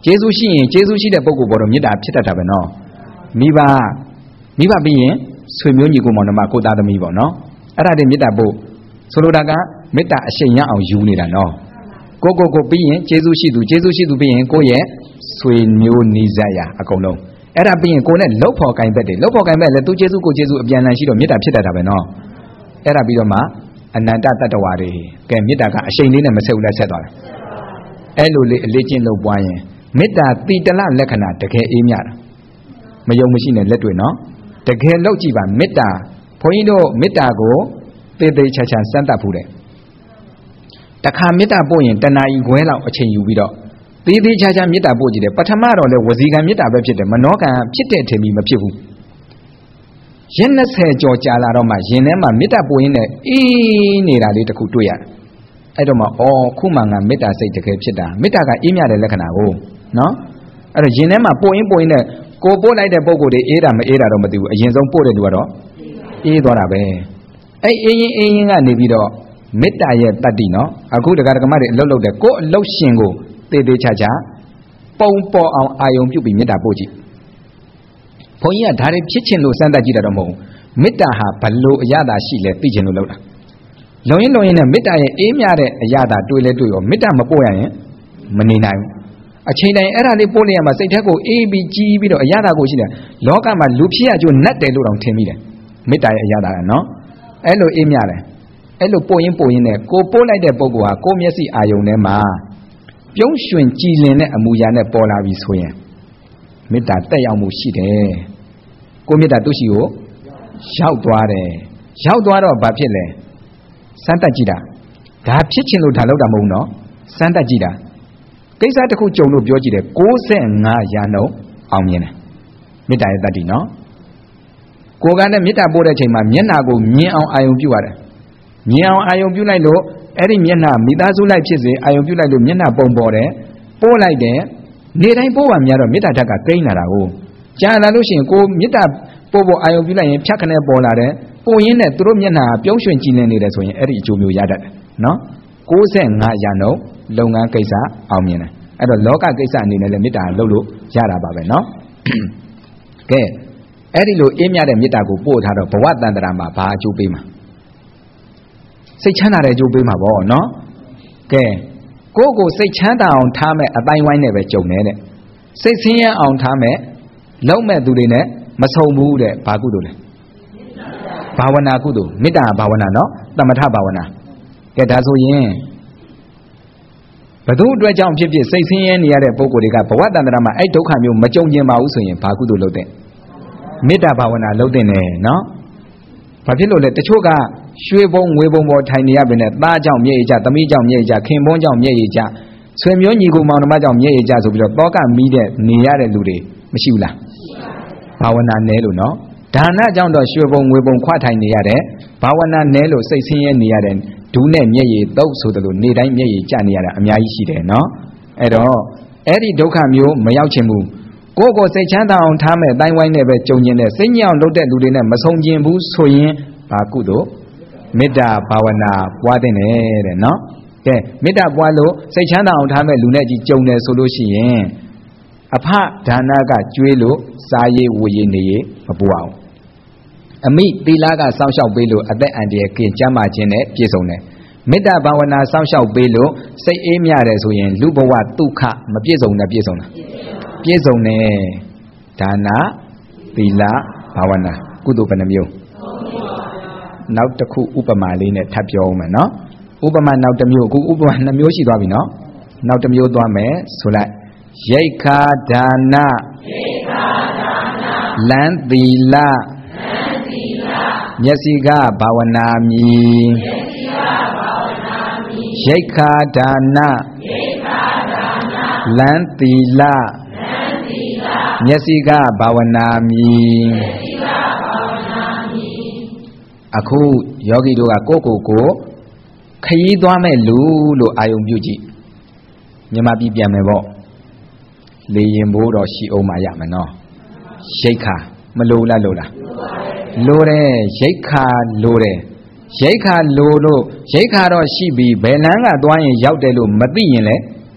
ကျေးဇူးရှိရင်ကျေးဇူးရှိတဲ့ပုဂ္ဂိုလ်ပေါ်တော့မေတ္တာဖြစ်တတ်တာပဲနော်မိဘမိဘပြီးရင်ဆွေမျိုးညီကိုမောင်နှမကိုသားသမီးပေါ့နော်အဲ့ဒါတွေမေတ္တာပို့ဆိုလိုတာကမေတ္တာအရှိန်ရအောင်ယူနေတာနော်ကိုကိုကိုပြီးရင်ကျေးဇူးရှိသူကျေးဇူးရှိသူပြီးရင်ကိုရဲ့ဆွေမျိုးနီးစပ်ရာအကုန်လုံးအဲ့ဒါပြီးရင်ကိုနဲ့လှုပ်ဖို့ကင်ဘက်တွေလှုပ်ဖို့ကင်ဘက်လည်းသူကျေးဇူးကိုကျေးဇူးအပြန်အလှန်ရှိတော့မေတ္တာဖြစ်တတ်တာပဲနော်အဲ့ဒါပြီးတော့မှအနန္တတတ္တဝါတွေကဲမေတ္တာကအရှိန်လေးနဲ့မဆက်ဘူးလားဆက်သွားတယ်အဲ့လိုလေးအလေးကျင့်လုပ်ပွားရင်မေတ္တာတိတလလက္ခဏာတကယ်အေးမြတာမယုံမရှိနဲ့လက်တွေ့နော်တကယ်လောက်ကြည့်ပါမေတ္တာဘုန်းကြီးတို့မေတ္တာကိုသေသေးချာချာစမ်းသပ်ဖို့တယ်တခါမေတ္တာပို့ရင်တဏှာကြီးခွဲလောက်အချိန်ယူပြီးတော့သေသေးချာချာမေတ္တာပို့ကြည့်တယ်ပထမတော့လေဝစီကံမေတ္တာပဲဖြစ်တယ်မနောကံဖြစ်တဲ့အထင်ကြီးမဖြစ်ဘူးရက်နှစ်ဆယ်ကျော်ကြာလာတော့မှရင်ထဲမှာမေတ္တာပို့ရင်းနဲ့အေးနေတာလေးတစ်ခုတွေ့ရတယ်အဲ့တော့မှအော်ခုမှငါမေတ္တာစိတ်တကယ်ဖြစ်တာမေတ္တာကအေးမြတဲ့လက္ခဏာကိုနော်အဲ့တော့ရင်ထဲမှာပို့ရင်းပို့ရင်းနဲ့ကိုပို့လိုက်တဲ့ပုံကိုယ်တွေအေးတာမအေးတာတော့မသိဘူးအရင်ဆုံးပို့တဲ့လူကတော့အေးသွားတာပဲအဲ့အေးရင်အေးရင်ကနေပြီးတော့မေတ္တာရဲ့တတ္တိနော်အခုဒကာဒကမတွေအလုတ်လုတ်တယ်ကိုယ်အလုတ်ရှင်ကိုတေးသေးချာချာပုံပေါ်အောင်အာယုံပြုပြီးမေတ္တာပို့ကြည့်ဘုန်းကြီးကဒါတွေဖြစ်ချင်လို့စမ်းသပ်ကြည့်တာတော့မဟုတ်ဘူးမေတ္တာဟာဘလို့အရသာရှိလဲသိချင်လို့လုပ်တာလုံရင်လုံရင်နဲ့မေတ္တာရဲ့အေးမြတဲ့အရသာတွေးလဲတွေးရောမေတ္တာမပို့ရရင်မနေနိုင်ဘူးအချိန်တိုင်းအဲ့ဒါလေးပို့လိုက်ရမှာစိတ်ထက်ကိုအေးပြီးကြီးပြီးတော့အရသာကိုရှိတယ်လောကမှာလူဖြစ်ရကြိုးနတ်တယ်လို့တောင်ထင်မိတယ်မေတ္တာရဲ့အရသာကနော်အဲ့လိုအေးမြတယ်အဲ့လိုပို့ရင်ပို့ရင်နဲ့ကိုပို့လိုက်တဲ့ပုဂ္ဂိုလ်ဟာကိုမျက်စိအာယုံထဲမှာပြုံးရွှင်ကြည်လင်တဲ့အမူအရာနဲ့ပေါ်လာပြီဆိုရင်မေတ္တာတက်ရောက်မှုရှိတယ်ကိုမေတ္တာသူရှိကိုရောက်သွားတယ်ရောက်သွားတော့ဘာဖြစ်လဲစမ်းတက်ကြည့်တာဒါဖြစ်ချင်လို့ဒါလောက်တာမဟုတ်ဘူးနော်စမ်းတက်ကြည့်တာကိစ္စတစ်ခုကြုံလို့ပြောကြည့်တယ်၉၅ရာနှုန်းအောင်မြင်တယ်မေတ္တာရဲ့တတ္တိနော်ကိုယ်ကလည်းမေတ္တာပို့တဲ့အချိန်မှာမျက်နှာကိုမြင်အောင်အာယုံပြုရတယ်မြင်အောင်အာယုံပြုလိုက်လို့အဲ့ဒီမျက်နှာမိသားစုလိုက်ဖြစ်စေအာယုံပြုလိုက်လို့မျက်နှာပုံပေါ်တယ်ပို့လိုက်တယ်နေတိုင်းပို့ပါများတော့မေတ္တာဓာတ်ကကိန်းလာတာကိုကြာလာလို့ရှိရင်ကိုမေတ္တာပို့ဖို့အာယုံပြုလိုက်ရင်ဖြတ်ခနဲ့ပေါ်လာတယ်ပို့ရင်းနဲ့သူတို့မျက်နှာပြုံးရွှင်ကြည်လင်နေတယ်ဆိုရင်အဲ့ဒီအကျိုးမျိုးရတတ်တယ်နော်၉၅ရာနှုန်းလုပ်ငန်းကိစ္စအောင်မြင်တယ်အဲ့တော့လောကကိစ္စအနေနဲ့လည်းမေတ္တာလုပ်လို့ရတာပါပဲနော်ကဲအဲ့ဒီလိုအေးမြတဲ့မေတ္တာကိုပို့ထားတော့ဘဝတန်တရာမှာဘာအကျိုးပေးမှာစိတ်ချမ်းသာတဲ့အကျိုးပေးမှာပေါ့နော်ကဲကိုယ့်ကိုစိတ်ချမ်းသာအောင်ထားမဲ့အတိုင်းဝိုင်းနဲ့ပဲကြုံနေတဲ့စိတ်ဆင်းရဲအောင်ထားမဲ့လုံးမဲ့သူတွေနဲ့မဆုံဘူးတဲ့ဘာကုသိုလ်လဲဘာဝနာကုသိုလ်မေတ္တာဘာဝနာနော်သမထဘာဝနာကဲဒါဆိုရင်ဘသူအတွက်ကြောင့်ဖြစ်ဖြစ်စိတ်ဆင်းရဲနေရတဲ့ပုံကိုယ်တွေကဘဝတန်တရာမှာအဲ့ဒုက္ခမျိုးမကြုံကျင်ပါဘူးဆိုရင်ဘာကုသိုလ်လုပ်တဲ့မေတ္တာဘာဝနာလုပ်တဲ့နဲ့နော်ဘာဖြစ်လို့လဲတချို့ကရွှေဘုံငွေဘုံပေါ်ထိုင်နေရပြီနဲ့သားကြောင့်မျက်ရည်ကျသမီးကြောင့်မျက်ရည်ကျခင်ပွန်းကြောင့်မျက်ရည်ကျဆွေမျိုးညီကိုမောင်နှမကြောင့်မျက်ရည်ကျဆိုပြီးတော့တောကမီးတဲ့နေရတဲ့လူတွေမရှိဘူးလားဘာဝနာနဲလို့နော်ဒါနကြောင့်တော့ရွှေဘုံငွေဘုံခွထိုင်နေရတဲ့ဘာဝနာနဲလို့စိတ်ဆင်းရဲနေရတဲ့ဒူးနဲ့မျက်ရည်တုပ်ဆိုတယ်လို့နေတိုင်းမျက်ရည်ကျနေရတာအများကြီးရှိတယ်နော်အဲ့တော့အဲ့ဒီဒုက္ခမျိုးမရောက်ချင်ဘူးကိုယ့်ကိုစိတ်ချမ်းသာအောင်ထားမဲ့အတိုင်းဝိုင်းနဲ့ပဲကြုံကျင်တဲ့စိတ်ညစ်အောင်လုပ်တဲ့လူတွေနဲ့မဆုံးကျင်ဘူးဆိုရင်ဘာကုသိုလ်မေတ္တာဘာဝနာပွားတဲ့နဲ့တဲ့နော်ကဲမေတ္တာပွားလို့စိတ်ချမ်းသာအောင်ထားမဲ့လူနဲ့ကြီးကြုံတယ်ဆိုလို့ရှိရင်အဖဒါနကကျွေးလို့စားရေးဝေရေးနေရေးမပူအောင်အမိသီလကစောင့်ရှောက်ပေးလို့အသက်အန္တရာယ်ကင်းကျန်းမာခြင်းနဲ့ပြည့်စုံတယ်မေတ္တာဘာဝနာစောင့်ရှောက်ပေးလို့စိတ်အေးမြတယ်ဆိုရင်လူဘဝဒုက္ခမပြည့်စုံနဲ့ပြည့်စုံတာပြည့်စုံတယ်ဒါနသီလဘာဝနာကုသိုလ်ဘယ်နှမျိုးနောက်တစ်ခုဥပမာလေးနဲ့ထပ်ပြောအောင်မယ်နော်ဥပမာနောက်တစ်မျိုးအခုဥပမာနှစ်မျိုးရှိသွားပြီနော်နောက်တစ်မျိုးသွားမယ်ဆိုလိုက်ရိက္ခာဒါနရိက္ခာဒါနလမ်းသီလလမ်းသီလမျက်စိကဘာဝနာမည်မျက်စိကဘာဝနာမည်ရိက္ခာဒါနရိက္ခာဒါနလမ်းသီလလမ်းသီလမျက်စိကဘာဝနာမည်မျက်စိကဘာဝနာမည်အခုယောဂီတို့ကကိုယ့်ကိုယ်ကိုခရီးသွားမဲ့လူလို့အာယုံပြုကြည့်မြန်မာပြည်ပြန်မယ်ပေါ့လေရင်ဘိုးတော့ရှိအောင်မရမယ်နော်ရိက္ခာမလိုလားလို့လားလိုတယ်ရိက္ခာလိုတယ်ရိက္ခာလိုလို့ရိက္ခာတော့ရှိပြီဘယ်လမ်းကသွားရင်ရောက်တယ်လို့မသိရင်လေ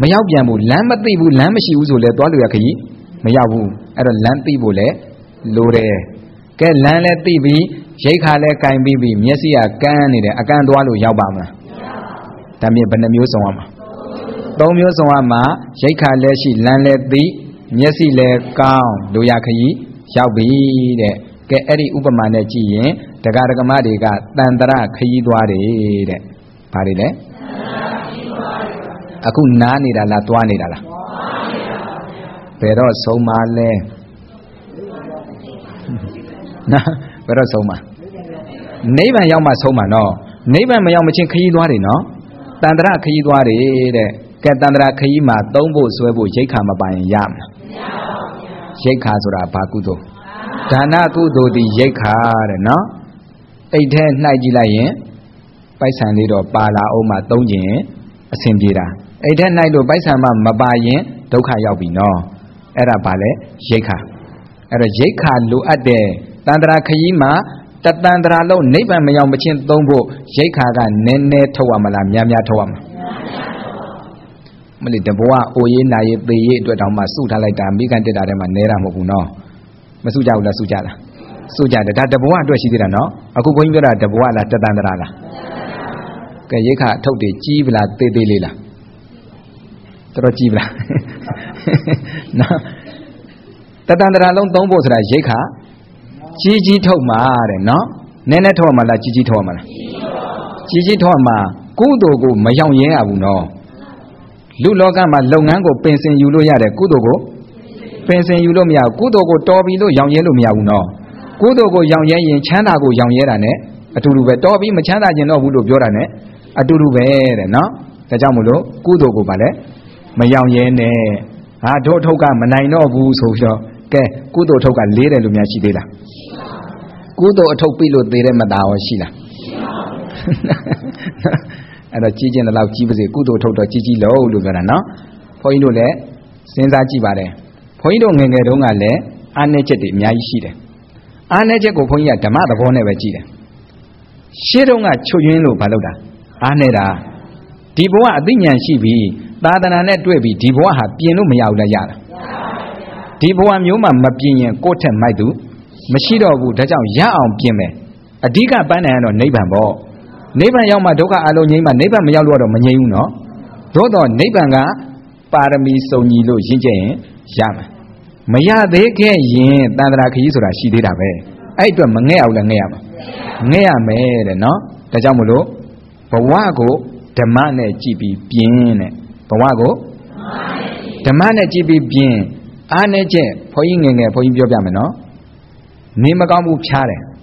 မရောက်ပြန်ဘူးလမ်းမသိဘူးလမ်းမရှိဘူးဆိုလဲသွားလို့ရခကြီးမရောက်ဘူးအဲ့တော့လမ်းသိဖို့လဲလိုတယ်ကဲလမ်းလဲသိပြီးရိတ်ခါလဲကင်ပြီးပြီးမျက်စိကကန်းနေတယ်အကန်းသွားလို့ရောက်ပါမလားဒါမြင်ဘယ်နှမျိုးဆောင်ရမှာသုံးမျိုးဆောင်ရမှာရိတ်ခါလဲရှိလမ်းလဲသိမျက်စိလဲကောင်းလိုရခကြီးရောက်ပြီတဲ့ကဲအဲ့ဒီဥပမာနဲ့ကြည့်ရင်ဒကာဒကမတွေကတန်တရခကြီးသွားတယ်တဲ့ဘာတွေလဲအခုနားနေတာလားသွားနေတာလားဘယ်တော့ဆုံးမလဲနာဘယ်တော့ဆုံးမနိဗ္ဗာန်ရောက်မှဆုံးမှာနော်နိဗ္ဗာန်မရောက်မချင်းခကြီးသွားတယ်နော်တန်တရခကြီးသွားတယ်တဲ့ကဲတန်တရခကြီးမှာသုံးဖို့ဆွဲဖို့ရိတ်ခါမပိုင်ရမလားရိတ်ခါဆိုတာဘာကုသိုလ်ဒါနကုသိုလ်ဒီရိတ်ခါတဲ့နော်အိတ်ထဲနှိုက်ကြည့်လိုက်ရင်ပိုက်ဆံလေးတော့ပါလာအောင်မှသုံးကျင်အဆင်ပြေတာအိတ်ထဲနှိုက်လို့ပိုက်ဆံမှမပါရင်ဒုက္ခရောက်ပြီနော်အဲ့ဒါဘာလဲရိတ်ခါအဲ့တော့ရိတ်ခါလိုအပ်တဲ့တန်တရာခကြီးမှာတတန်တရာလုံးနိဗ္ဗာန်မရောက်မချင်းသုံးဖို့ရိတ်ခါကနည်းနည်းထုတ်ရမလားများများထုတ်ရမလားမလေးတဘဝအိုရေးနာရေးပေရေးအတွက်တောင်မှစုထားလိုက်တာမိကန်တက်တာထဲမှာနဲတာမဟုတ်ဘူးနော်မစုကြဘူးလားစုကြလားစုကြတယ်ဒါတဘဝအတွက်ရှိသေးတာနော်အခုဘုန်းကြီးပြောတာတဘဝလားတတန်တရာလားကဲရိတ်ခါထုတ်တယ်ကြီးပလားသေးသေးလေးလားတော်တော်ကြီးပလားနော်တတန်တရာလုံးသုံးဖို့ဆိုတာရိတ်ခါကြီးကြီးထုတ်မှာတဲ့နော်နည်းနည်းထုတ်မှာလားကြီးကြီးထုတ်မှာလားကြီးကြီးထုတ်မှာကုသိုလ်ကိုမရောက်ရဲရဘူးနော်လူလောကမှာလုပ်ငန်းကိုပင်စင်ယူလို့ရတယ်ကုသိုလ်ကိုပင်စင်ယူလို့မရဘူးကုသိုလ်ကိုတော်ပြီလို့ရောက်ရဲလို့မရဘူးနော်ကုသိုလ်ကိုရောက်ရဲရင်ချမ်းသာကိုရောက်ရဲတာ ਨੇ အတူတူပဲတော်ပြီမချမ်းသာခြင်းတော့ဘူးလို့ပြောတာ ਨੇ အတူတူပဲတဲ့နော်ဒါကြောင့်မို့လို့ကုသိုလ်ကိုဗာလဲမရောက်ရဲနဲ့ဟာတို့ထုတ်ကမနိုင်တော့ဘူးဆိုပြီးတော့ကဲကုသိုလ်ထုတ်ကလေးတယ်လို့များရှိသေးလားကုသိုလ်အထုတ်ပြီလို့သေးတယ်မသားရောရှိလားအဲ့တော့ကြီးကျင်တဲ့လောက်ကြီးပါစေကုသိုလ်ထုတ်တော့ကြီးကြီးလို့လို့ပြောတာနော်ဘုန်းကြီးတို့လည်းစဉ်းစားကြည့်ပါတယ်ဘုန်းကြီးတို့ငယ်ငယ်တုန်းကလည်းအားနည်းချက်တွေအများကြီးရှိတယ်အားနည်းချက်ကိုဘုန်းကြီးကဓမ္မသဘောနဲ့ပဲကြည့်တယ်ရှေ့တုန်းကချွတ်ယွင်းလို့မလုပ်တာအားနည်းတာဒီဘဝအသိဉာဏ်ရှိပြီသာသနာနဲ့တွေ့ပြီဒီဘဝဟာပြင်လို့မရဘူးလားရတာဒီဘဝမျိုးမှာမပြင်ရင်ကိုယ့်ထက်မိုက်သူမရှိတော့ဘူးဒါကြောင့်ရအောင်ပြင်မယ်အဓိကပန်းနိုင်ရတော့နိဗ္ဗာန်ပေါ့နိဗ္ဗာန်ရောက်မှဒုက္ခအလုံးငြိမ်းမှနိဗ္ဗာန်မရောက်လို့တော့မငြိမ်းဘူးနော်သို့တော့နိဗ္ဗာန်ကပါရမီစုံညီလို့ရင့်ကျက်ရင်ရမယ်မရသေးခဲ့ရင်တန်ត្រာခကြီးဆိုတာရှိသေးတာပဲအဲ့အတွက်မငဲ့အောင်လည်းငဲ့ရမှာငဲ့ရမယ်တဲ့နော်ဒါကြောင့်မလို့ဘဝကိုဓမ္မနဲ့ကြည်ပြီးပြင်းတဲ့ဘဝကိုဓမ္မနဲ့ကြည်ပြီးပြင်းအားနဲ့ချက်ဘုန်းကြီးငယ်ငယ်ဘုန်းကြီးပြောပြမယ်နော်နေမကောင်းဘူးဖြားတယ်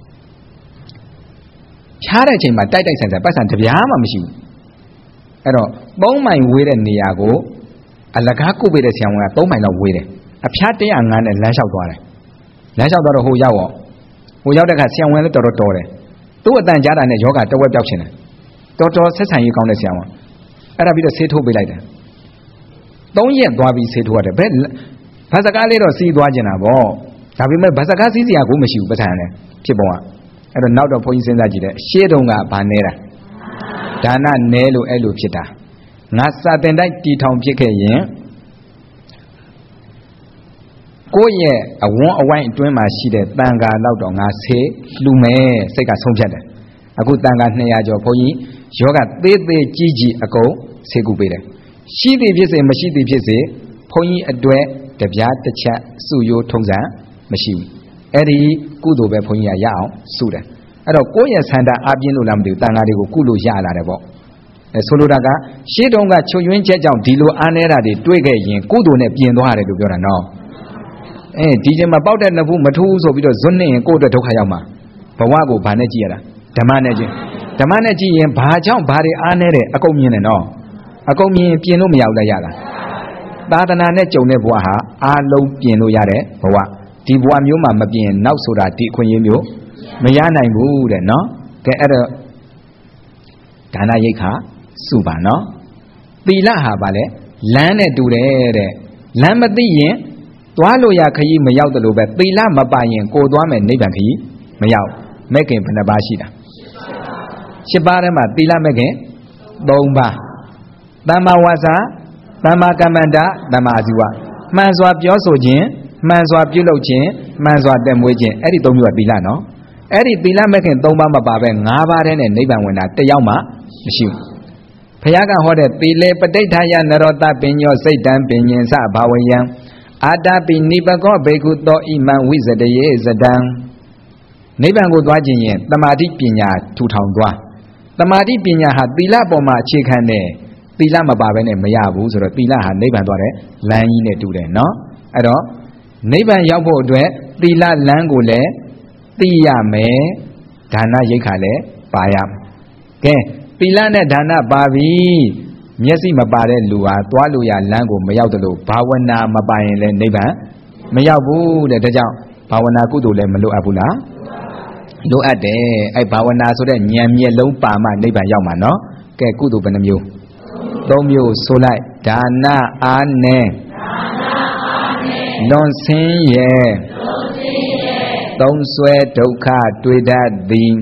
ဖြားတဲ့ချိန်မှာတိုက်တိုက်ဆိုင်ဆိုင်ပတ်စံတပြားမှမရှိဘူးအဲ့တော့သုံးမိုင်ဝေးတဲ့နေရာကိုအလကားကုတ်ပေးတဲ့ဆရာဝန်ကသုံးမိုင်လောက်ဝေးတယ်အဖျားတစ်ရာငါးနဲ့လမ်းလျှောက်သွားတယ်လမ်းလျှောက်သွားတော့ဟိုရောက်ရောဟိုရောက်တဲ့အခါဆရာဝန်လည်းတော်တော်တော်တယ်သူ့အတန်ကြားတာနဲ့ယောဂတဝက်ပြောက်ချင်တယ်တော်တော်ဆက်ဆံရေးကောင်းတဲ့ဆရာဝန်အဲ့ဒါပြီးတော့ဆေးထိုးပေးလိုက်တယ်သုံးရက်သွားပြီးဆေးထိုးရတယ်ဘယ်ဘာစကားလေးတော့စီးသွားကျင်တာပေါ့ဒါပေမဲ့ဘာစကားစီးစရာကိုမရှိဘူးပတ်စံတယ်ဖြစ်ပုံကအဲ့တော့နောက်တော့ဘုန်းကြီးစဉ်းစားကြည့်တယ်ရှေ့တုန်းကဘာနေတာဒါနနဲလို့အဲ့လိုဖြစ်တာငါစာတင်တိုက်တီထောင်ဖြစ်ခဲ့ရင်ကိုယ့်ရဲ့အဝန်းအဝိုင်းအတွင်းမှာရှိတဲ့တန်ခါလောက်တော့ငါဆေးလှူမယ်စိတ်ကဆုံးဖြတ်တယ်အခုတန်ခါနှစ်ရာကျော်ဘုန်းကြီးယောဂသေးသေးကြီးကြီးအကုန်ဆေးကုပေးတယ်ရှိသည်ဖြစ်စေမရှိသည်ဖြစ်စေဘုန်းကြီးအတွက်တပြားတစ်ချက်စုရိုးထုံးစံမရှိဘူးအဲ့ဒီကုသိုလ်ပဲဘုန်းကြီးကရအောင်စုတယ်အဲ့တော့ကိုယ့်ရဲ့ဆန္ဒအပြင်းလို့လားမသိဘူးတန်ခါတွေကိုကုလို့ရလာတယ်ပေါ့အဲဆိုလိုတာကရှေ့တုန်းကချွတ်ယွင်းချက်ကြောင့်ဒီလိုအားနေတာတွေတွေ့ခဲ့ရင်ကုသိုလ်နဲ့ပြင်သွားရတယ်လို့ပြောတာနော်အဲဒီချိန်မှာပေါက်တဲ့နှစ်ဖူးမထူးဆိုပြီးတော့ဇွတ်နေရင်ကိုယ့်အတွက်ဒုက္ခရောက်မှာဘဝကိုဘာနဲ့ကြည့်ရတာဓမ္မနဲ့ကြည့်ဓမ္မနဲ့ကြည့်ရင်ဘာကြောင့်ဘာတွေအားနေတယ်အကုန်မြင်တယ်နော်အကုန်မြင်ပြင်လို့မရဘူးလားရလားသာသနာနဲ့ကြုံတဲ့ဘဝဟာအားလုံးပြင်လို့ရတဲ့ဘဝဒီဘဝမျိုးမှာမပြင်နောက်ဆိုတာဒီအခွင့်အရေးမျိုးမရနိုင်ဘူးတဲ့နော်ကဲအဲ့တော့ဒါနရိက္ခာစုပါနော်သီလဟာဗာလဲလမ်းနဲ့တူတယ်တဲ့လမ်းမသိရင်သွားလို့ရခရီးမရောက်တယ်လို့ပဲသီလမပါရင်ကိုသွားမယ်နိဗ္ဗာန်ခရီးမရောက်မဲ့ခင်ဘယ်နှပါးရှိတာရှစ်ပါးထဲမှာသီလမဲ့ခင်သုံးပါးသမ္မာဝါစာသမ္မာကမ္မန္တသမ္မာအာဇီဝမှန်စွာပြောဆိုခြင်းမှန်စွာပြုလုပ်ခြင်းမှန်စွာတက်မွေးခြင်းအဲ့ဒီသုံးမျိုးကသီလနော်အဲ့ဒီသီလမဲ့ခင်သုံးပါးမပါပဲငါးပါးတည်းနဲ့နိဗ္ဗာန်ဝင်တာတယောက်မှမရှိဘူးဘုရားကဟောတဲ့သီလေပဋိဋ္ဌာယနရောတပညောစိတ်တံပင်ញင်စဘာဝယံအာတပိနိပကောဘေကုသောဣမံဝိဇတယေဇတံနိဗ္ဗာန်ကိုသွားခြင်းရင်တမာတိပညာထူထောင်သွားတမာတိပညာဟာသီလပေါ်မှာအခြေခံတယ်သီလမပါဘဲနဲ့မရဘူးဆိုတော့သီလဟာနိဗ္ဗာန်သွားတဲ့လမ်းကြီးနဲ့တူတယ်နော်အဲ့တော့နိဗ္ဗာန်ရောက်ဖို့အတွက်သီလလမ်းကိုလည်းသိရမယ်ဒါနရိက္ခာလည်းပါရမယ်ကဲသီလနဲ့ဒါနပါပြီမျက်စိမပါတဲ့လူဟာသွားလို့ရလမ်းကိုမရောက်တယ်လို့ဘာဝနာမပါရင်လည်းနိဗ္ဗာန်မရောက်ဘူးတဲ့ဒါကြောင့်ဘာဝနာကုသိုလ်လည်းမလိုအပ်ဘူးလားလိုအပ်တယ်အဲ့ဘာဝနာဆိုတဲ့ဉာဏ်မျက်လုံးပါမှနိဗ္ဗာန်ရောက်မှာနော်ကဲကုသိုလ်ဘယ်နှမျိုးသုံးမျိုးဆိုလိုက်ဒါနအားနဲ့လွန်ဆင်းရဲ့သုံးဆွဲဒုက္ခတွေ့တတ်သည်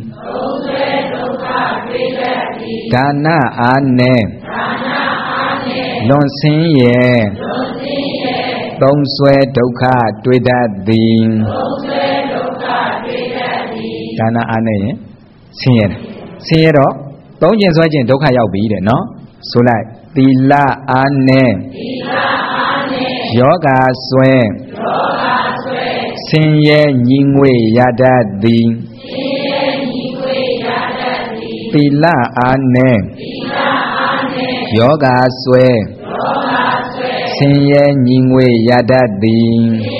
ဒါနအားနဲ့လွန်ဆင်းရဲ့သုံးဆွဲဒုက္ခတွေ့တတ်သည်ဒါနအားနဲ့ရင်ဆင်းရဲဆင်းရဲတော့သုံးကျင်ဆွဲကျင်ဒုက္ခရောက်ပြီတဲ့နော်ဆိုလိုက်သီလအားနဲ့ယောဂဆွဲဆင်းရဲညီငွေရတတ်သည်သီလအားနဲ့ယောဂဆွဲဆင်းရဲညီငွေရတတ်သည်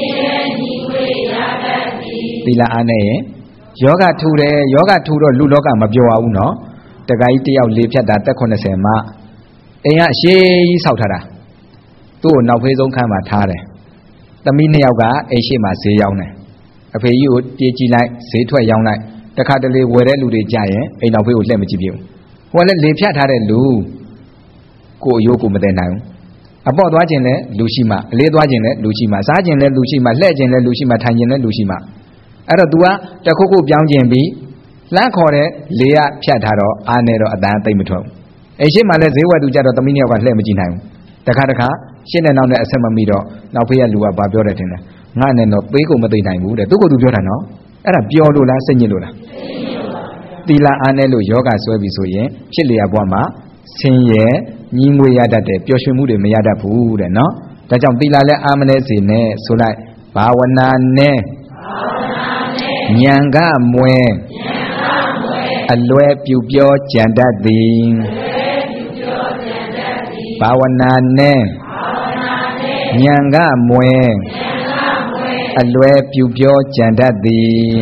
သီလအားနဲ့ယောဂထူတယ်ယောဂထူတော့လူလောကမပြောရဘူးနော်တခါကြီးတယောက်လေးဖြတ်တာတက်ခုနှစ်ဆယ်မှအိမ်ကအရှိကြီးဆောက်ထားတာသူ့ကိုနောက်ဖေးဆုံးခန်းမှာထားတယ်သမီးနှစ်ယောက်ကအိမ်ရှိမှာဈေးရောက်တယ်အဖေကြီးကိုပြေးကြည့်လိုက်ဈေးထွက်ရောင်းလိုက်တခါတလေဝယ်တဲ့လူတွေကြာရင်အိမ်နောက်ဖေးကိုလှည့်မကြည့်ပြဘူးဟိုကလည်းလေဖြတ်ထားတဲ့လူကိုအယိုးကိုမတည်နိုင်ဘူးအပေါ့သွားခြင်းလည်းလူရှိမှအလေးသွားခြင်းလည်းလူရှိမှစားခြင်းလည်းလူရှိမှလှည့်ခြင်းလည်းလူရှိမှထိုင်ခြင်းလည်းလူရှိမှအဲ့တော့ तू ကတခုခုပြောင်းခြင်းပြီးလှမ်းခေါ်တဲ့လေကဖြတ်ထားတော့အားနေတော့အတန်သိမ့်မထွက်ဘူးအိမ်ရှိမှလည်းဈေးဝယ်သူကြတော့သမီးနှစ်ယောက်ကလှည့်မကြည့်နိုင်ဘူးတခါတခါရှင်းတဲ့နောက်နဲ့အဆက်မမိတော့နောက်ဖေးကလူကဘာပြောတယ်ထင်လဲငါနဲ့တော့ပေးကုန်မသိနိုင်ဘူးတဲ့သူကသူပြောတာနော်အဲ့ဒါပြောလို့လားစိတ်ညစ်လို့လားသီလအားနဲ့လို့ယောဂဆွဲပြီဆိုရင်ဖြစ်လျာဘဝမှာဆင်းရဲညီငွေရတတ်တယ်ပျော်ရွှင်မှုတွေမရတတ်ဘူးတဲ့နော်ဒါကြောင့်သီလလည်းအာမလဲစေနဲ့ဆိုလိုက်ဘာဝနာနဲ့ဉာဏ်ကမွဲအလွယ်ပြုပြောကြံတတ်သည်ဘာဝနာနဲ့ဉာဏ်ကမွဲအလွယ်ပြုပြောကြံတတ်သည်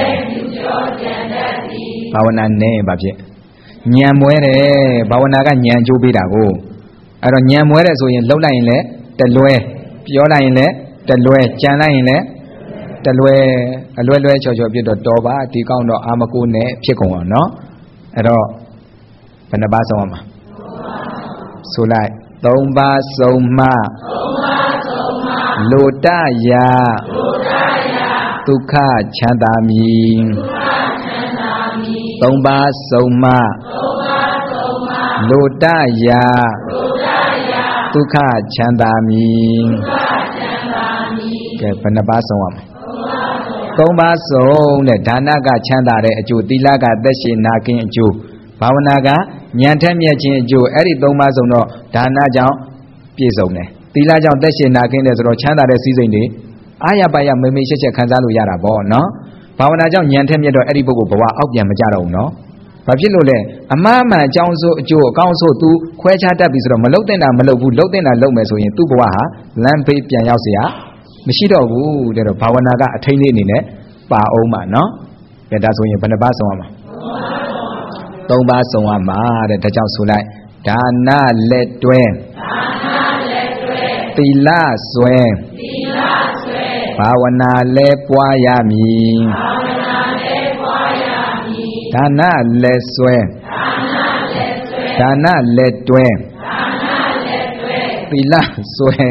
ဘာဝနာနဲ့ဘာဖြစ်ဉာဏ်မွဲတယ်ဘာဝနာကဉာဏ်အကျိုးပေးတာကိုအဲ့တော့ဉာဏ်မွဲတယ်ဆိုရင်လှုပ်လိုက်ရင်လည်းတလွဲပြောလိုက်ရင်လည်းတလွဲကြံလိုက်ရင်လည်းတလွဲအလွဲလွဲချော်ချော်ပြတော့တော်ပါဒီကောင်းတော့အာမကိုနဲ့ဖြစ်ကုန်အောင်နော်အဲ့တော့ဘယ်နှပါဆုံးအောင်မှာဆိုလိုက်သုံးပါစုံမှလိုတရာဒုက္ခချမ်းသာမည်သုံးပါစုံမှလိုတရာဒုက္ခချမ်းသာမည်ကဲဘယ်နှပါဆုံးအောင်သုံးပါးစုံတဲ့ဒါနကချမ်းသာတဲ့အကျိုးသီလကသက်ရှင်နာခြင်းအကျိုးဘာဝနာကဉာဏ်ထက်မြက်ခြင်းအကျိုးအဲ့ဒီသုံးပါးစုံတော့ဒါနကြောင့်ပြည့်စုံတယ်သီလကြောင့်သက်ရှင်နာခြင်းတဲ့ဆိုတော့ချမ်းသာတဲ့စည်းစိမ်တွေအာရပါရမေမေရှက်ရှက်ခံစားလို့ရတာပေါ့နော်ဘာဝနာကြောင့်ဉာဏ်ထက်မြက်တော့အဲ့ဒီပုဂ္ဂိုလ်ဘဝအောက်ပြန်မကြတော့ဘူးနော်ဘာဖြစ်လို့လဲအမှားမှန်အကြောင်းဆိုအကျိုးအကောင်းဆို तू ခွဲခြားတတ်ပြီဆိုတော့မလုတ်တဲ့တာမလုတ်ဘူးလုတ်တဲ့တာလုတ်မယ်ဆိုရင်သူ့ဘဝဟာလမ်းဖေးပြန်ရောက်เสียမရှိတော့ဘူးတဲ့တော့ဘာဝနာကအထိန်လေးအနေနဲ့ပါအောင်ပါနော်ကဲဒါဆိုရင်ဘယ်နှပါဆုံးအောင်မှာသုံးပါဆုံးအောင်မှာတဲ့ဒါကြောင့်ဆိုလိုက်ဒါနလက်တွဲသီလဆွဲဘာဝနာလဲပွားရမည်ဒါနလက်ဆွဲဒါနလက်တွဲသီလဆွဲ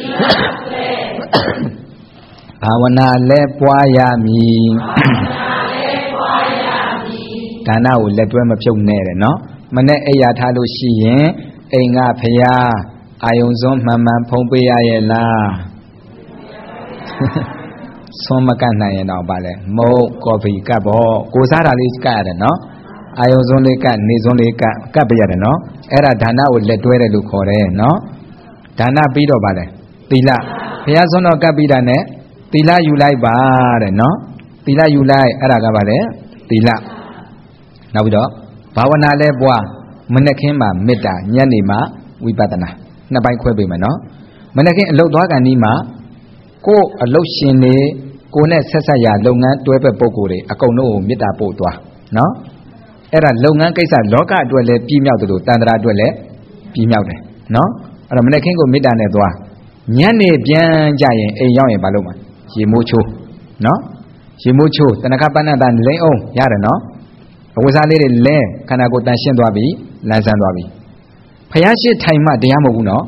ဘာဝနာလဲပွားရမည်ဒါနကိုလက်တွဲမဖြုတ်နဲ့တဲ့နော်မနဲ့အိယာထားလို့ရှိရင်အိမ်ကဖျားအာယုံစွန်းမှန်မှန်ဖုံးပေးရရဲ့လားစွန်းမကတ်နိုင်ရင်တော့ဗာလဲမုတ်ကော်ဖီကတ်ပေါ့ကိုစားတာလေးကတ်ရတယ်နော်အာယုံစွန်းလေးကတ်နေစွန်းလေးကတ်ကတ်ပေးရတယ်နော်အဲ့ဒါဒါနကိုလက်တွဲတယ်လို့ခေါ်တယ်နော်ဒါနပြီးတော့ဗာလဲသီလဘုရားစွန်းတော်ကတ်ပြီးတာနဲ့သီလယူလိုက်ပါတဲ့နော်သီလယူလိုက်အဲ့ဒါကဗာလဲသီလနောက်ပြီးတော့ဘာဝနာလဲပွားမနေ့ခင်းမှာမေတ္တာညနေမှာဝိပဿနာနှစ်ပိုင်းခွဲပေးမယ်နော်မနေ့ခင်းအလုတ်သွားကန်ဒီမှာကိုယ်အလုတ်ရှင်နေကိုယ်နဲ့ဆက်ဆက်ရလုပ်ငန်းတွဲဘက်ပုဂ္ဂိုလ်တွေအကုန်လုံးကိုမေတ္တာပို့သွားနော်အဲ့ဒါလုပ်ငန်းကိစ္စလောကအတွက်လည်းပြည့်မြောက်တယ်လို့တန်ត្រာအတွက်လည်းပြည့်မြောက်တယ်နော်အဲ့တော့မနေ့ခင်းကိုမေတ္တာနဲ့သွားညနေပြန်ကြရင်အိမ်ရောက်ရင်ဘာလုပ်မှာရေမိုးချိုးနော်ရေမိုးချိုးတဏ္ဍပဏ္ဏတန်လိမ့်အောင်ရတယ်နော်အဝဇ္ဇလေးတွေလဲခန္ဓာကိုယ်တန်ရှင်းသွားပြီလန်းဆန်းသွားပြီဖယားရှိထိုင်မှတရားမဟုတ်ဘူးနော်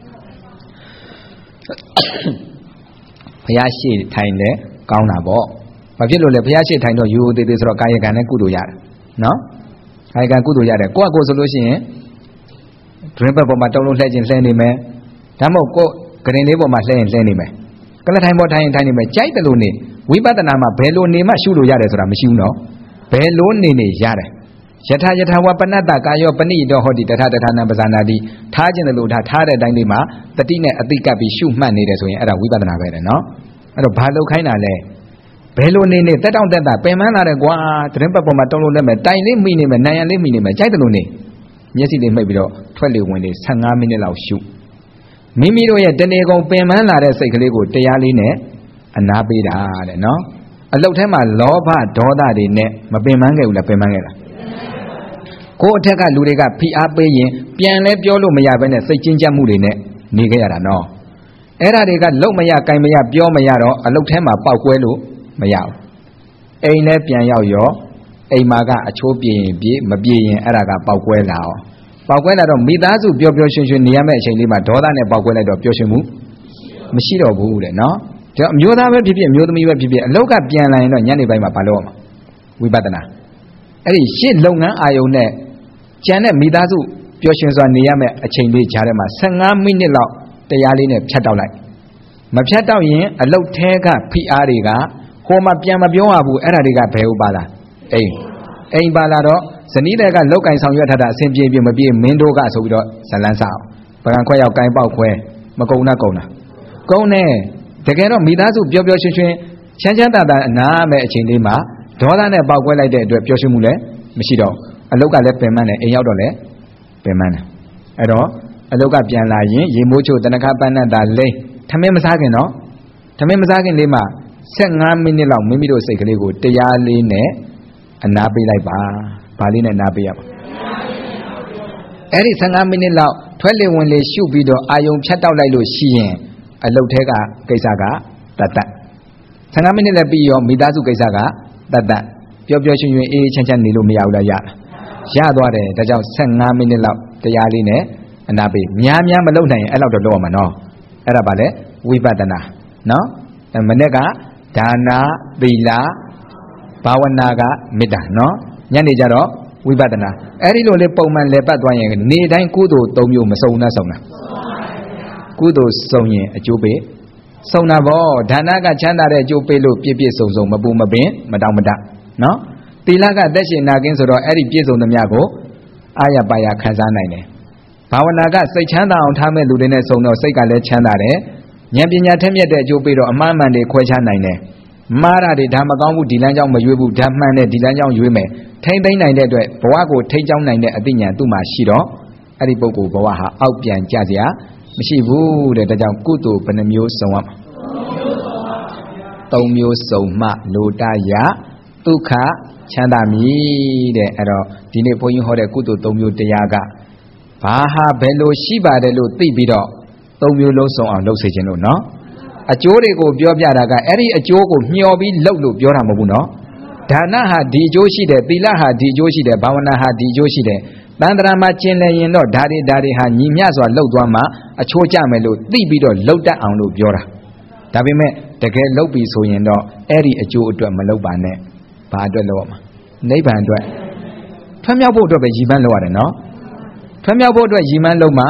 ဖယားရှိထိုင်တယ်ကောင်းတာပေါ့ဘာဖြစ်လို့လဲဖယားရှိထိုင်တော့ယူသေးသေးဆိုတော့ကာယကံနဲ့ကုသိုလ်ရတယ်နော်ကာယကံကုသိုလ်ရတယ်ကိုယ့်အကိုဆိုလို့ရှိရင်ဒရင်းဘက်ပေါ်မှာတုံးလုံးလှဲခြင်းလှဲနေမယ်ဒါမှမဟုတ်ကိုယ်ဂရင်လေးပေါ်မှာလှဲရင်လှဲနေမယ်ကလထိုင်ပေါ်ထိုင်ရင်ထိုင်နေမယ်ကြိုက်တယ်လို့နေဝိပဿနာမှာဘယ်လိုနေမှရှုလို့ရတယ်ဆိုတာမရှိဘူးနော်ဘယ်လိုနေနေရတယ်ယထာယထာဝပနတ္တကာယောပဏိတောဟောတိတထတထနံပဇာနာတိထားခြင်းတယ်လို့ထားထားတဲ့အတိုင်းလေးမှာတတိနဲ့အတိကပ်ပြီးရှုမှတ်နေတယ်ဆိုရင်အဲ့ဒါဝိပဿနာပဲတဲ့နော်အဲ့တော့ဘာလို့ခိုင်းတာလဲဘယ်လိုနေနေတက်တောင့်တက်တာပင်မလာတယ်ကွာတရင်ပတ်ပေါ်မှာတုံးလို့လက်မဲ့တိုင်လေးမိနေမယ်နိုင်ရန်လေးမိနေမယ်ကြိုက်တယ်လို့နေမျက်စိလေးမှိတ်ပြီးတော့ထွက်လေဝင်လေဆယ်ငါးမိနစ်လောက်ရှုမိမိတို့ရဲ့တဏှေကုံပင်မလာတဲ့စိတ်ကလေးကိုတရားလေးနဲ့အနာပေးတာတဲ့နော်အလုတ်ထဲမှာလောဘဒေါသတွေနဲ့မပင်မခဲ့ဘူးလားပင်မခဲ့လားကိုယ်အထက်ကလူတွေကဖိအားပေးရင်ပြန်လဲပြောလို့မရဘဲနဲ့စိတ်ကျဉ်ကျပ်မှုတွေနဲ့နေခဲ့ရတာနော်အဲ့ဒါတွေကလုံမရကင်မရပြောမရတော့အလုတ်ထဲမှာပေါက်ကွဲလို့မရဘူးအိမ်လဲပြန်ရောက်ရောအိမ်မှာကအချိုးပြေရင်ပြေမပြေရင်အဲ့ဒါကပေါက်ကွဲလာအောင်ပေါက်ကွဲလာတော့မိသားစုပျော်ပျော်ရွှင်ရွှင်နေရမယ့်အချိန်လေးမှာဒေါသနဲ့ပေါက်ကွဲလိုက်တော့ပျော်ရွှင်မှုမရှိတော့ဘူးတဲ့နော်ဒါအမျိုးသားပဲဖြစ်ဖြစ်အမျိုးသမီးပဲဖြစ်ဖြစ်အလောက်ကပြန်လာရင်တော့ညနေပိုင်းမှာမလုပ်အောင်ဝိပဿနာအဲ့ဒီရှစ်လုပ်ငန်းအာယုံနဲ့ကျန်တဲ့မိသားစုပျော်ရွှင်စွာနေရမယ့်အချိန်လေးကြားထဲမှာဆယ်ငါးမိနစ်လောက်တရားလေးနဲ့ဖြတ်တောက်လိုက်မဖြတ်တောက်ရင်အလုတ်ထဲကဖိအားတွေကဟိုမှာပြန်မပြောရဘူးအဲ့ဒါတွေကဘယ်ဥပါလားအိမ်အိမ်ပါလာတော့ဇနီးတွေကလောက်ကင်ဆောင်ရွက်ထားတာအစဉ်ပြေပြေမပြေမင်းတို့ကဆိုပြီးတော့ဇလန်းစားအောင်ပကံခွဲရောက်ကင်ပေါက်ခွဲမကုံနဲ့ကုံတာကုံနဲ့တကယ်တော့မိသားစုပျော်ပျော်ရွှင်ရွှင်ချမ်းချမ်းသာသာအနာမဲ့အချိန်လေးမှာဒေါသနဲ့ပေါက်ကွဲလိုက်တဲ့အတွက်ပျော်ရွှင်မှုလည်းမရှိတော့အလုတ်ကလည်းပင်မနဲ့အိမ်ရောက်တော့လည်းပင်မနဲ့အဲ့တော့အလုတ်ကပြန်လာရင်ရေမိုးချိုတဏ္ဍပဏ္ဏတာလိမ့်ထမင်းမစားခင်နော်ထမင်းမစားခင်လေးမှာဆယ်ငါးမိနစ်လောက်မိမိတို့စိတ်ကလေးကိုတရားလေးနဲ့အနာပေးလိုက်ပါဘာလေးနဲ့နာပေးရပါအဲ့ဒီဆယ်ငါးမိနစ်လောက်ထွက်လေဝင်လေရှုပြီးတော့အာယုံဖြတ်တောက်လိုက်လို့ရှိရင်အလုတ်ထဲကကိစ္စကတတ်တတ်ဆယ်ငါးမိနစ်လည်းပြီးရောမိသားစုကိစ္စကတတ်တတ်ပျော်ပျော်ရွှင်ရွှင်အေးချမ်းချမ်းနေလို့မရဘူးလားရရသွားတယ်ဒါကြောင့်ဆယ်ငါးမိနစ်လောက်တရားလေးနဲ့အနာပေးများများမလုပ်နိုင်ရင်အဲ့လောက်တော့လုပ်ရမှာနော်အဲ့ဒါပါလေဝိပဿနာနော်မနေ့ကဒါနာသီလဘာဝနာကမေတ္တာနော်ညနေကျတော့ဝိပဿနာအဲ့ဒီလိုလေးပုံမှန်လည်ပတ်သွားရင်နေတိုင်းကုသိုလ်သုံးမျိုးမစုံနဲ့စုံတာကုသိုလ်စုံရင်အကျိုးပေးစုံတာဗောဒါနကချမ်းသာတဲ့အကျိုးပေးလို့ပြည့်ပြည့်စုံစုံမပူမပင်မတောင်မတနော်သီလကသက်ရှင်နာကင်းဆိုတော့အဲ့ဒီပြည့်စုံသမျှကိုအာရပါရခံစားနိုင်တယ်ဘာဝနာကစိတ်ချမ်းသာအောင်ထားမဲ့လူတွေနဲ့စုံတော့စိတ်ကလည်းချမ်းသာတယ်ဉာဏ်ပညာထက်မြက်တဲ့အကျိုးပေးတော့အမှားမှန်တွေခွဲခြားနိုင်တယ်မှားတာတွေဒါမကောင်းဘူးဒီလမ်းကြောင်းမရွေးဘူးဓာတ်မှန်တဲ့ဒီလမ်းကြောင်းရွေးမယ်ထိမ့်သိမ့်နိုင်တဲ့အတွက်ဘဝကိုထိမ့်ကြောင်းနိုင်တဲ့အသိဉာဏ်သူ့မှာရှိတော့အဲ့ဒီပုဂ္ဂိုလ်ဘဝဟာအောက်ပြန်ကျစရာမရှိဘူးတဲ့ဒါကြောင့်ကုသိုလ်ဘယ်နှမျိုးစုံရမှာသုံးမျိုးစုံမှလိုတရဒုက္ခချမ်းသာမည်တဲ့အဲ့တော့ဒီနေ့ဘုန်းကြီးဟောတဲ့ကုသိုလ်သုံးမျိုးတရားကဘာဟာဘယ်လိုရှိပါတယ်လို့သိပြီးတော့သုံးမျိုးလုံးစုံအောင်လုပ်စေခြင်းလို့နော်အကျိုးတွေကိုပြောပြတာကအဲ့ဒီအကျိုးကိုမျှော်ပြီးလုပ်လို့ပြောတာမဟုတ်ဘူးနော်ဒါနဟာဒီအကျိုးရှိတယ်သီလဟာဒီအကျိုးရှိတယ်ဘာဝနာဟာဒီအကျိုးရှိတယ်တန်ត្រာမှာကျင်လည်ရင်တော့ဒါတွေဒါတွေဟာညီမျှစွာလှုပ်သွားမှအချိုးကျမယ်လို့သိပြီးတော့လှုပ်တတ်အောင်လို့ပြောတာဒါပေမဲ့တကယ်လှုပ်ပြီဆိုရင်တော့အဲ့ဒီအကျိုးအတွက်မလှုပ်ပါနဲ့ဘာအတွက်လှုပ်ရမှာနိဗ္ဗာန်အတွက်ထွံ့မြောက်ဖို့အတွက်ပဲရည်မှန်းလှုပ်ရတယ်နော်ထွံ့မြောက်ဖို့အတွက်ရည်မှန်းလှုပ်မှ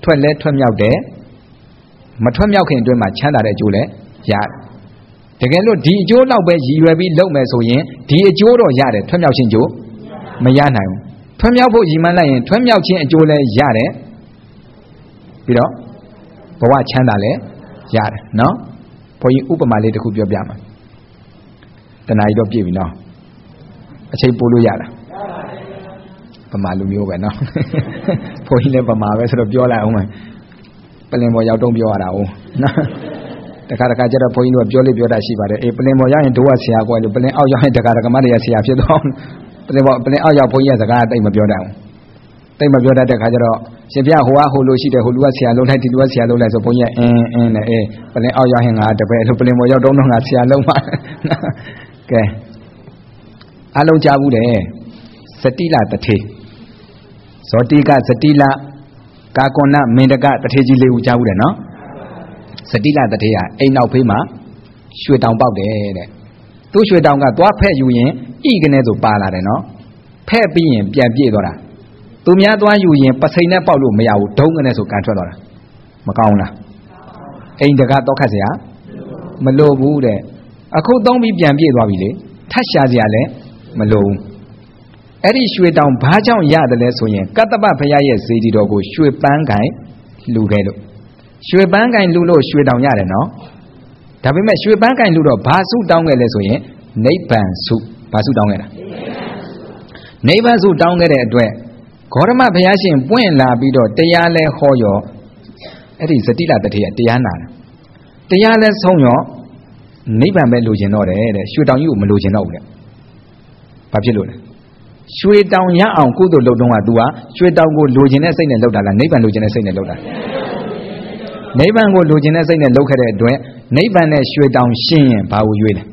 ထွက်လဲထွက်မြောက်တယ်မထွက်မြောက်ခင်အတွင်းမှာချမ်းသာတဲ့အကျိုးလဲရတယ်တကယ်လို့ဒီအကျိုးလောက်ပဲရည်ရွယ်ပြီးလုပ်မယ်ဆိုရင်ဒီအကျိုးတော့ရတယ်ထွက်မြောက်ခြင်းကျိုးမရနိုင်ဘူးထွက်မြောက်ဖို့ရည်မှန်းလိုက်ရင်ထွက်မြောက်ခြင်းအကျိုးလဲရတယ်ပြီးတော့ဘဝချမ်းသာလဲရတယ်နော်ဘုန်းကြီးဥပမာလေးတစ်ခုပြောပြမှာတဏှာကြီးတော့ပြည့်ပြီနော်အချိန်ပို့လို့ရတာဗမာလူမျိုးပဲနော်ဘုန်းကြီးလည်းဗမာပဲဆိုတော့ပြောလိုက်အောင်မယ်ပလင်ပေါ်ရောက်တော့ပြောရတာ哦နော်တခါတခါကျတော့ဘုန်းကြီးတို့ပြောလို့ပြောတာရှိပါတယ်အေးပလင်ပေါ်ရောက်ရင်တို့ကဆရာကွယ်လို့ပလင်အောက်ရောက်ရင်တခါတခါမတည်းဆရာဖြစ်တော့ပလင်ပေါ်ပလင်အောက်ရောက်ဘုန်းကြီးကစကားတိတ်မပြောတတ်ဘူးတိတ်မပြောတတ်တဲ့ခါကျတော့ရှင်ပြဟိုကဟိုလိုရှိတယ်ဟိုလူကဆရာလုံးလိုက်ဒီလူကဆရာလုံးလိုက်ဆိုဘုန်းကြီးကအင်းအင်းနဲ့အေးပလင်အောက်ရောက်ရင်ငါတပည့်လို့ပလင်ပေါ်ရောက်တော့ငါဆရာလုံးပါကဲအလုံးကြဘူးတယ်စတိလတထေဇောတိကစတိလကာကွန်နမင်တကတထေကြီးလေးဦးကြားဘူးတယ်နော်စတိလတထေကအိမ်နောက်ဖေးမှာရွှေတောင်ပေါက်တယ်တဲ့သူ့ရွှေတောင်ကသွားဖက်ယူရင်ဣကနေဆိုပါလာတယ်နော်ဖက်ပြီးရင်ပြန်ပြေးသွားတာသူများသွားယူရင်ပစိန်နဲ့ပေါက်လို့မရဘူးဒုံကနေဆိုကန်ထွက်သွားတာမကောင်းလားအိမ်တကတော့ခတ်เสียမလို့ဘူးတဲ့အခုသုံးပြီးပြန်ပြေးသွားပြီလေထတ်ရှာเสียလည်းမလို့ဘူးအဲ့ဒီရွှေတောင်ဘာကြောင့်ရတယ်လဲဆိုရင်ကတ္တပဘုရားရဲ့ဇေဒီတော်ကိုရွှေပန်းကင်လှူခဲ့လို့ရွှေပန်းကင်လှူလို့ရွှေတောင်ရတယ်နော်ဒါပေမဲ့ရွှေပန်းကင်လှူတော့ဘာစုတောင်းခဲ့လဲဆိုရင်နိဗ္ဗာန်စုဘာစုတောင်းခဲ့တာနိဗ္ဗာန်စုတောင်းခဲ့တဲ့အတွက်ဂေါရမဘုရားရှင်ပွင့်လာပြီးတော့တရားလဲဟောရောအဲ့ဒီဇတိလတထေကတရားနာတယ်တရားလဲဆုံးရောနိဗ္ဗာန်ပဲလိုချင်တော့တယ်တဲ့ရွှေတောင်ကြီးကိုမလိုချင်တော့ဘူးတဲ့ဘာဖြစ်လို့လဲရွှေတောင်ရအောင်ကုသိုလ်လုပ်တော့က तू ဟာရွှေတောင်ကိုလိုချင်တဲ့စိတ်နဲ့လုပ်တာလားနိဗ္ဗာန်လိုချင်တဲ့စိတ်နဲ့လုပ်တာနိဗ္ဗာန်ကိုလိုချင်တဲ့စိတ်နဲ့လုပ်ခဲ့တဲ့အတွက်နိဗ္ဗာန်နဲ့ရွှေတောင်ရှင်းရင်ဘာကိုရွေးလဲ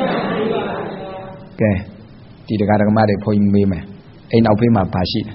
ကဲဒီတရားဓမ္မတွေဘုန်းကြီးမေးမယ်အိမ်နောက်ဖေးမှာဘာရှိလဲ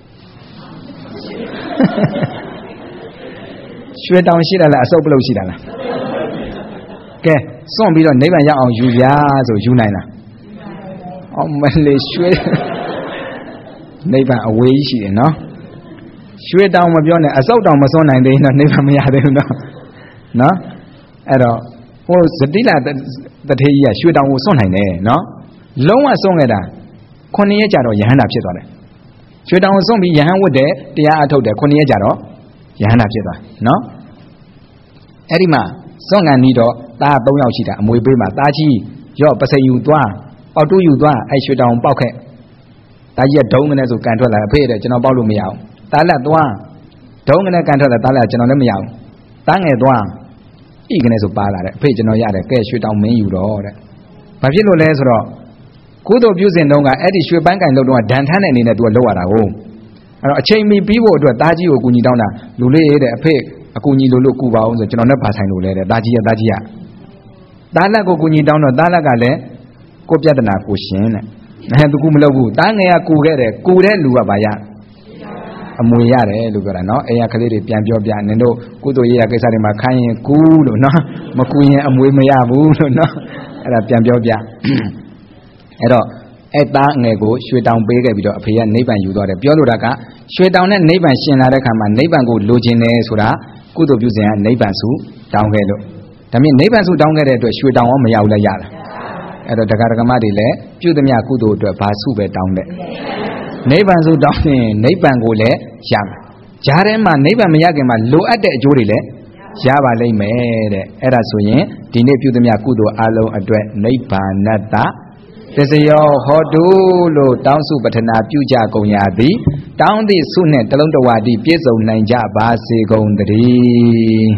ရွှေတောင်ရှိတာလားအစုပ်ပလုတ်ရှိတာလားကဲစွန့်ပြီးတော့နိဗ္ဗာန်ရအောင်ယူပြဆိုယူနိုင်လားအောင်မလေးရွှေနိဗ္ဗာန်အဝေးရှိတယ်နော်ရွှေတောင်မပြောနဲ့အစုပ်တောင်မစွန့်နိုင်သေးရင်တော့နိဗ္ဗာန်မရသေးဘူးနော်နော်အဲ့တော့ဟိုဇတိလတထေကြီးကရွှေတောင်ကိုစွန့်နိုင်တယ်နော်လုံးဝစွန့်ခဲ့တာခုနှစ်ရက်ကြာတော့ယဟန္တာဖြစ်သွားတယ်ရွှေတောင်ကိုစွန့်ပြီးယဟန်ဝတ်တယ်တရားအထုတ်တယ်ခုနှစ်ရက်ကြာတော့ယဟန္တာဖြစ်သွားနော်အဲ့ဒီမှာစွန့်ကန်ပြီးတော့သားသုံးယောက်ရှိတာအမွေပေးမှာသားကြီးရော့ပစိန်ယူသွားပေါက်တူးယူသွားအဲ့ရွှေတောင်ပေါက်ခဲ့တာကြီးကဒုံကနေဆိုကန်ထွက်လာအဖေတဲ့ကျွန်တော်ပေါက်လို့မရအောင်တားလက်သွားဒုံကနေကန်ထွက်လာတားလက်ကျွန်တော်လည်းမရအောင်တားငယ်သွားဣကနေဆိုပါလာတယ်အဖေကျွန်တော်ရတယ်ကဲရွှေတောင်မင်းယူတော့တဲ့ဘာဖြစ်လို့လဲဆိုတော့ကုသိုလ်ပြုစဉ်တုန်းကအဲ့ဒီရွှေပန်းကန်လုပ်တော့ဒဏ်ထမ်းတဲ့အနေနဲ့သူကလုပ်ရတာကိုအဲ့တော့အချိန်မီပြီးဖို့အတွက်တားကြီးကိုအကူညီတောင်းတာလူလေးတဲ့အဖေအကူညီလို့လို့ကူပါအောင်ဆိုကျွန်တော်နဲ့ပါဆိုင်လို့လဲတဲ့တားကြီးရဲ့တားကြီးကတားလက်ကိုအကူညီတောင်းတော့တားလက်ကလည်းကိုပြဿနာကိုရှင်းတဲ့အဲသူကူမလုပ်ဘူးတားငယ်ကကူခဲ့တယ်ကူတဲ့လူကဘာရအမွေရတယ်လို့ပြောတာနော်အိမ်ကကလေးတွေပြန်ပြောပြနင်တို့ကုသိုလ်ရေးရကိစ္စတွေမှာခိုင်းရင်ကူလို့နော်မကူရင်အမွေမရဘူးလို့နော်အဲ့ဒါပြန်ပြောပြအဲ့တော့အဲ့သားငယ်ကိုရွှေတောင်ပေးခဲ့ပြီးတော့အဖေကနိဗ္ဗာန်ယူသွားတယ်ပြောလို့တာကရွှေတောင်နဲ့နိဗ္ဗာန်ရှင်လာတဲ့ခါမှာနိဗ္ဗာန်ကိုလိုချင်တယ်ဆိုတာကုသိုလ်ပြုစဉ်ကနိဗ္ဗာန်စုတောင်းခဲ့လို့ဒါမြင်နိဗ္ဗာန်စုတောင်းခဲ့တဲ့အတွက်ရွှေတောင်ရောမရဘူးလဲရတာအဲ့တော့တရားဓမ္မတွေလည်းပြုသမျှကုသိုလ်အတွက်ဘာစုပဲတောင်းတဲ့နိဗ္ဗာန်စုတောင်းရင်နိဗ္ဗာန်ကိုလည်းရမယ်ဂျားထဲမှာနိဗ္ဗာန်မရခင်မှာလိုအပ်တဲ့အကျိုးတွေလည်းရပါလိမ့်မယ်တဲ့အဲ့ဒါဆိုရင်ဒီနေ့ပြုသမျှကုသိုလ်အလုံးအတွက်နိဗ္ဗာနတ္တသစ္စယောဟောတုလို့တောင်းစုပထနာပြုကြကုန်ရသည်တောင်းသည့်စုနဲ့တလုံးတဝါတိပြည့်စုံနိုင်ကြပါစေကုန်သတည်း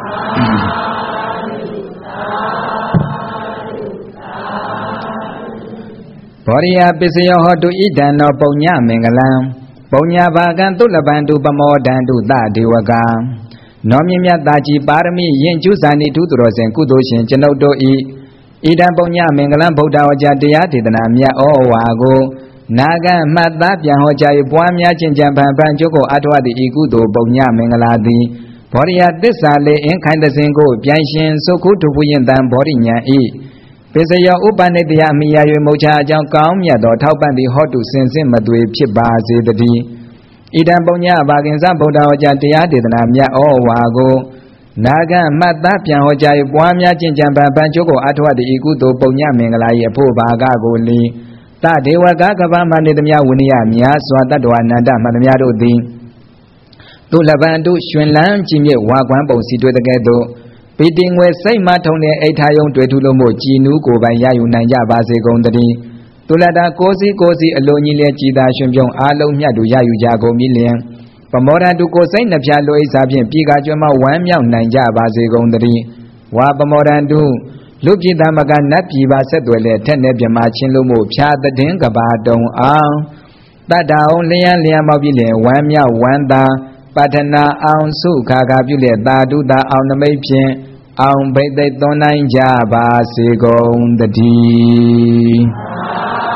ဘောရိယပစ္စယောဟောတုဣဒံနောပုံညမင်္ဂလံပုံညာဘာကံသုလပန္တုပမောဒန္တုသဒေဝကံနောမြင့်မြတ်သာကြီးပါရမီယင်ကျူးစာနိထုသူတော်စင်ကုသိုလ်ရှင်ကျွန်ုပ်တို့ဤဣဒံပုံညမင်္ဂလံဗုဒ္ဓဝါကြတရားဒေသနာမြတ်ဩဝါကိုနာဂံမှတ်သားပြန်ဟောကြား၍ပွားများခြင်းကြံဖန်ဖန်ကျုပ်ကိုအထောက်အသည့်ဤကုသိုလ်ပုံညမင်္ဂလာသည်ဘောရိယသစ္စာလေအင်းခိုင်သစဉ်ကိုပြိုင်ရှင်စုခုထုပွင့်တံဘောရိညာဤပစ္စယောဥပနိတယအမိယာ၍မုတ်ချအကြောင်းကောင်းမြတ်သောထောက်ပံ့သည့်ဟောတုစင်စစ်မသွေဖြစ်ပါစေတည်းဣဒံပုညဘာကင်္စဗုဒ္ဓဟောကြားတရားဒေသနာမြတ်ဩဝါကိုနာဂမတ်သားပြန်ဟောကြား၍ပွားများကျင့်ကြံပန်ပန်ကျိုးကိုအထောက်အပ်ဤကုသိုလ်ပုံညမင်္ဂလာ၏အဖို့ဘာကကိုလီတဒေဝကကပ္ပမနေသမြဝိနည်းများစွာတတ္တဝအနန္တမှန်သမျှတို့သည်သူလပန်တို့ရွှင်လန်းကြည်မြဲဝါကွမ်းပုံစီတွေ့တဲ့ကဲ့သို့ပိတိငွေစိတ်မှထုံတဲ့အိဋ္ဌာယုံတွေ့ထူလို့မို့ကြည်နူးကိုယ်ပိုင်ရယူနိုင်ကြပါစေကုန်တည်းသူလတာကိုစီကိုစီအလိုကြီးလဲကြည်သာရှင်ပြုံးအားလုံးမြတ်တို့ရယူကြကုန်ပြီလျင်ပမောဒတုကိုစိတ်နှပြလိုဣစာဖြင့်ပြည်ကကျွမ်းမဝမ်းမြောက်နိုင်ကြပါစေကုန်တည်းဝါပမောဒတုလူပြည်သမကနတ်ပြည်ပါဆက်သွယ်လဲထက်နဲ့ပြမချင်းလို့မို့ဖြာတဲ့င်းကဘာတုံအောင်တတ္တအောင်လျံလျံမောက်ပြီလျင်ဝမ်းမြောက်ဝမ်းသာပတ္ထနာအောင်စုခါခါပြုလျက်သာဓုသာအောင်နမိတ်ဖြင့်အောင်ဘိသိက်သွန်နိုင်ကြပါစေကုန်တည်း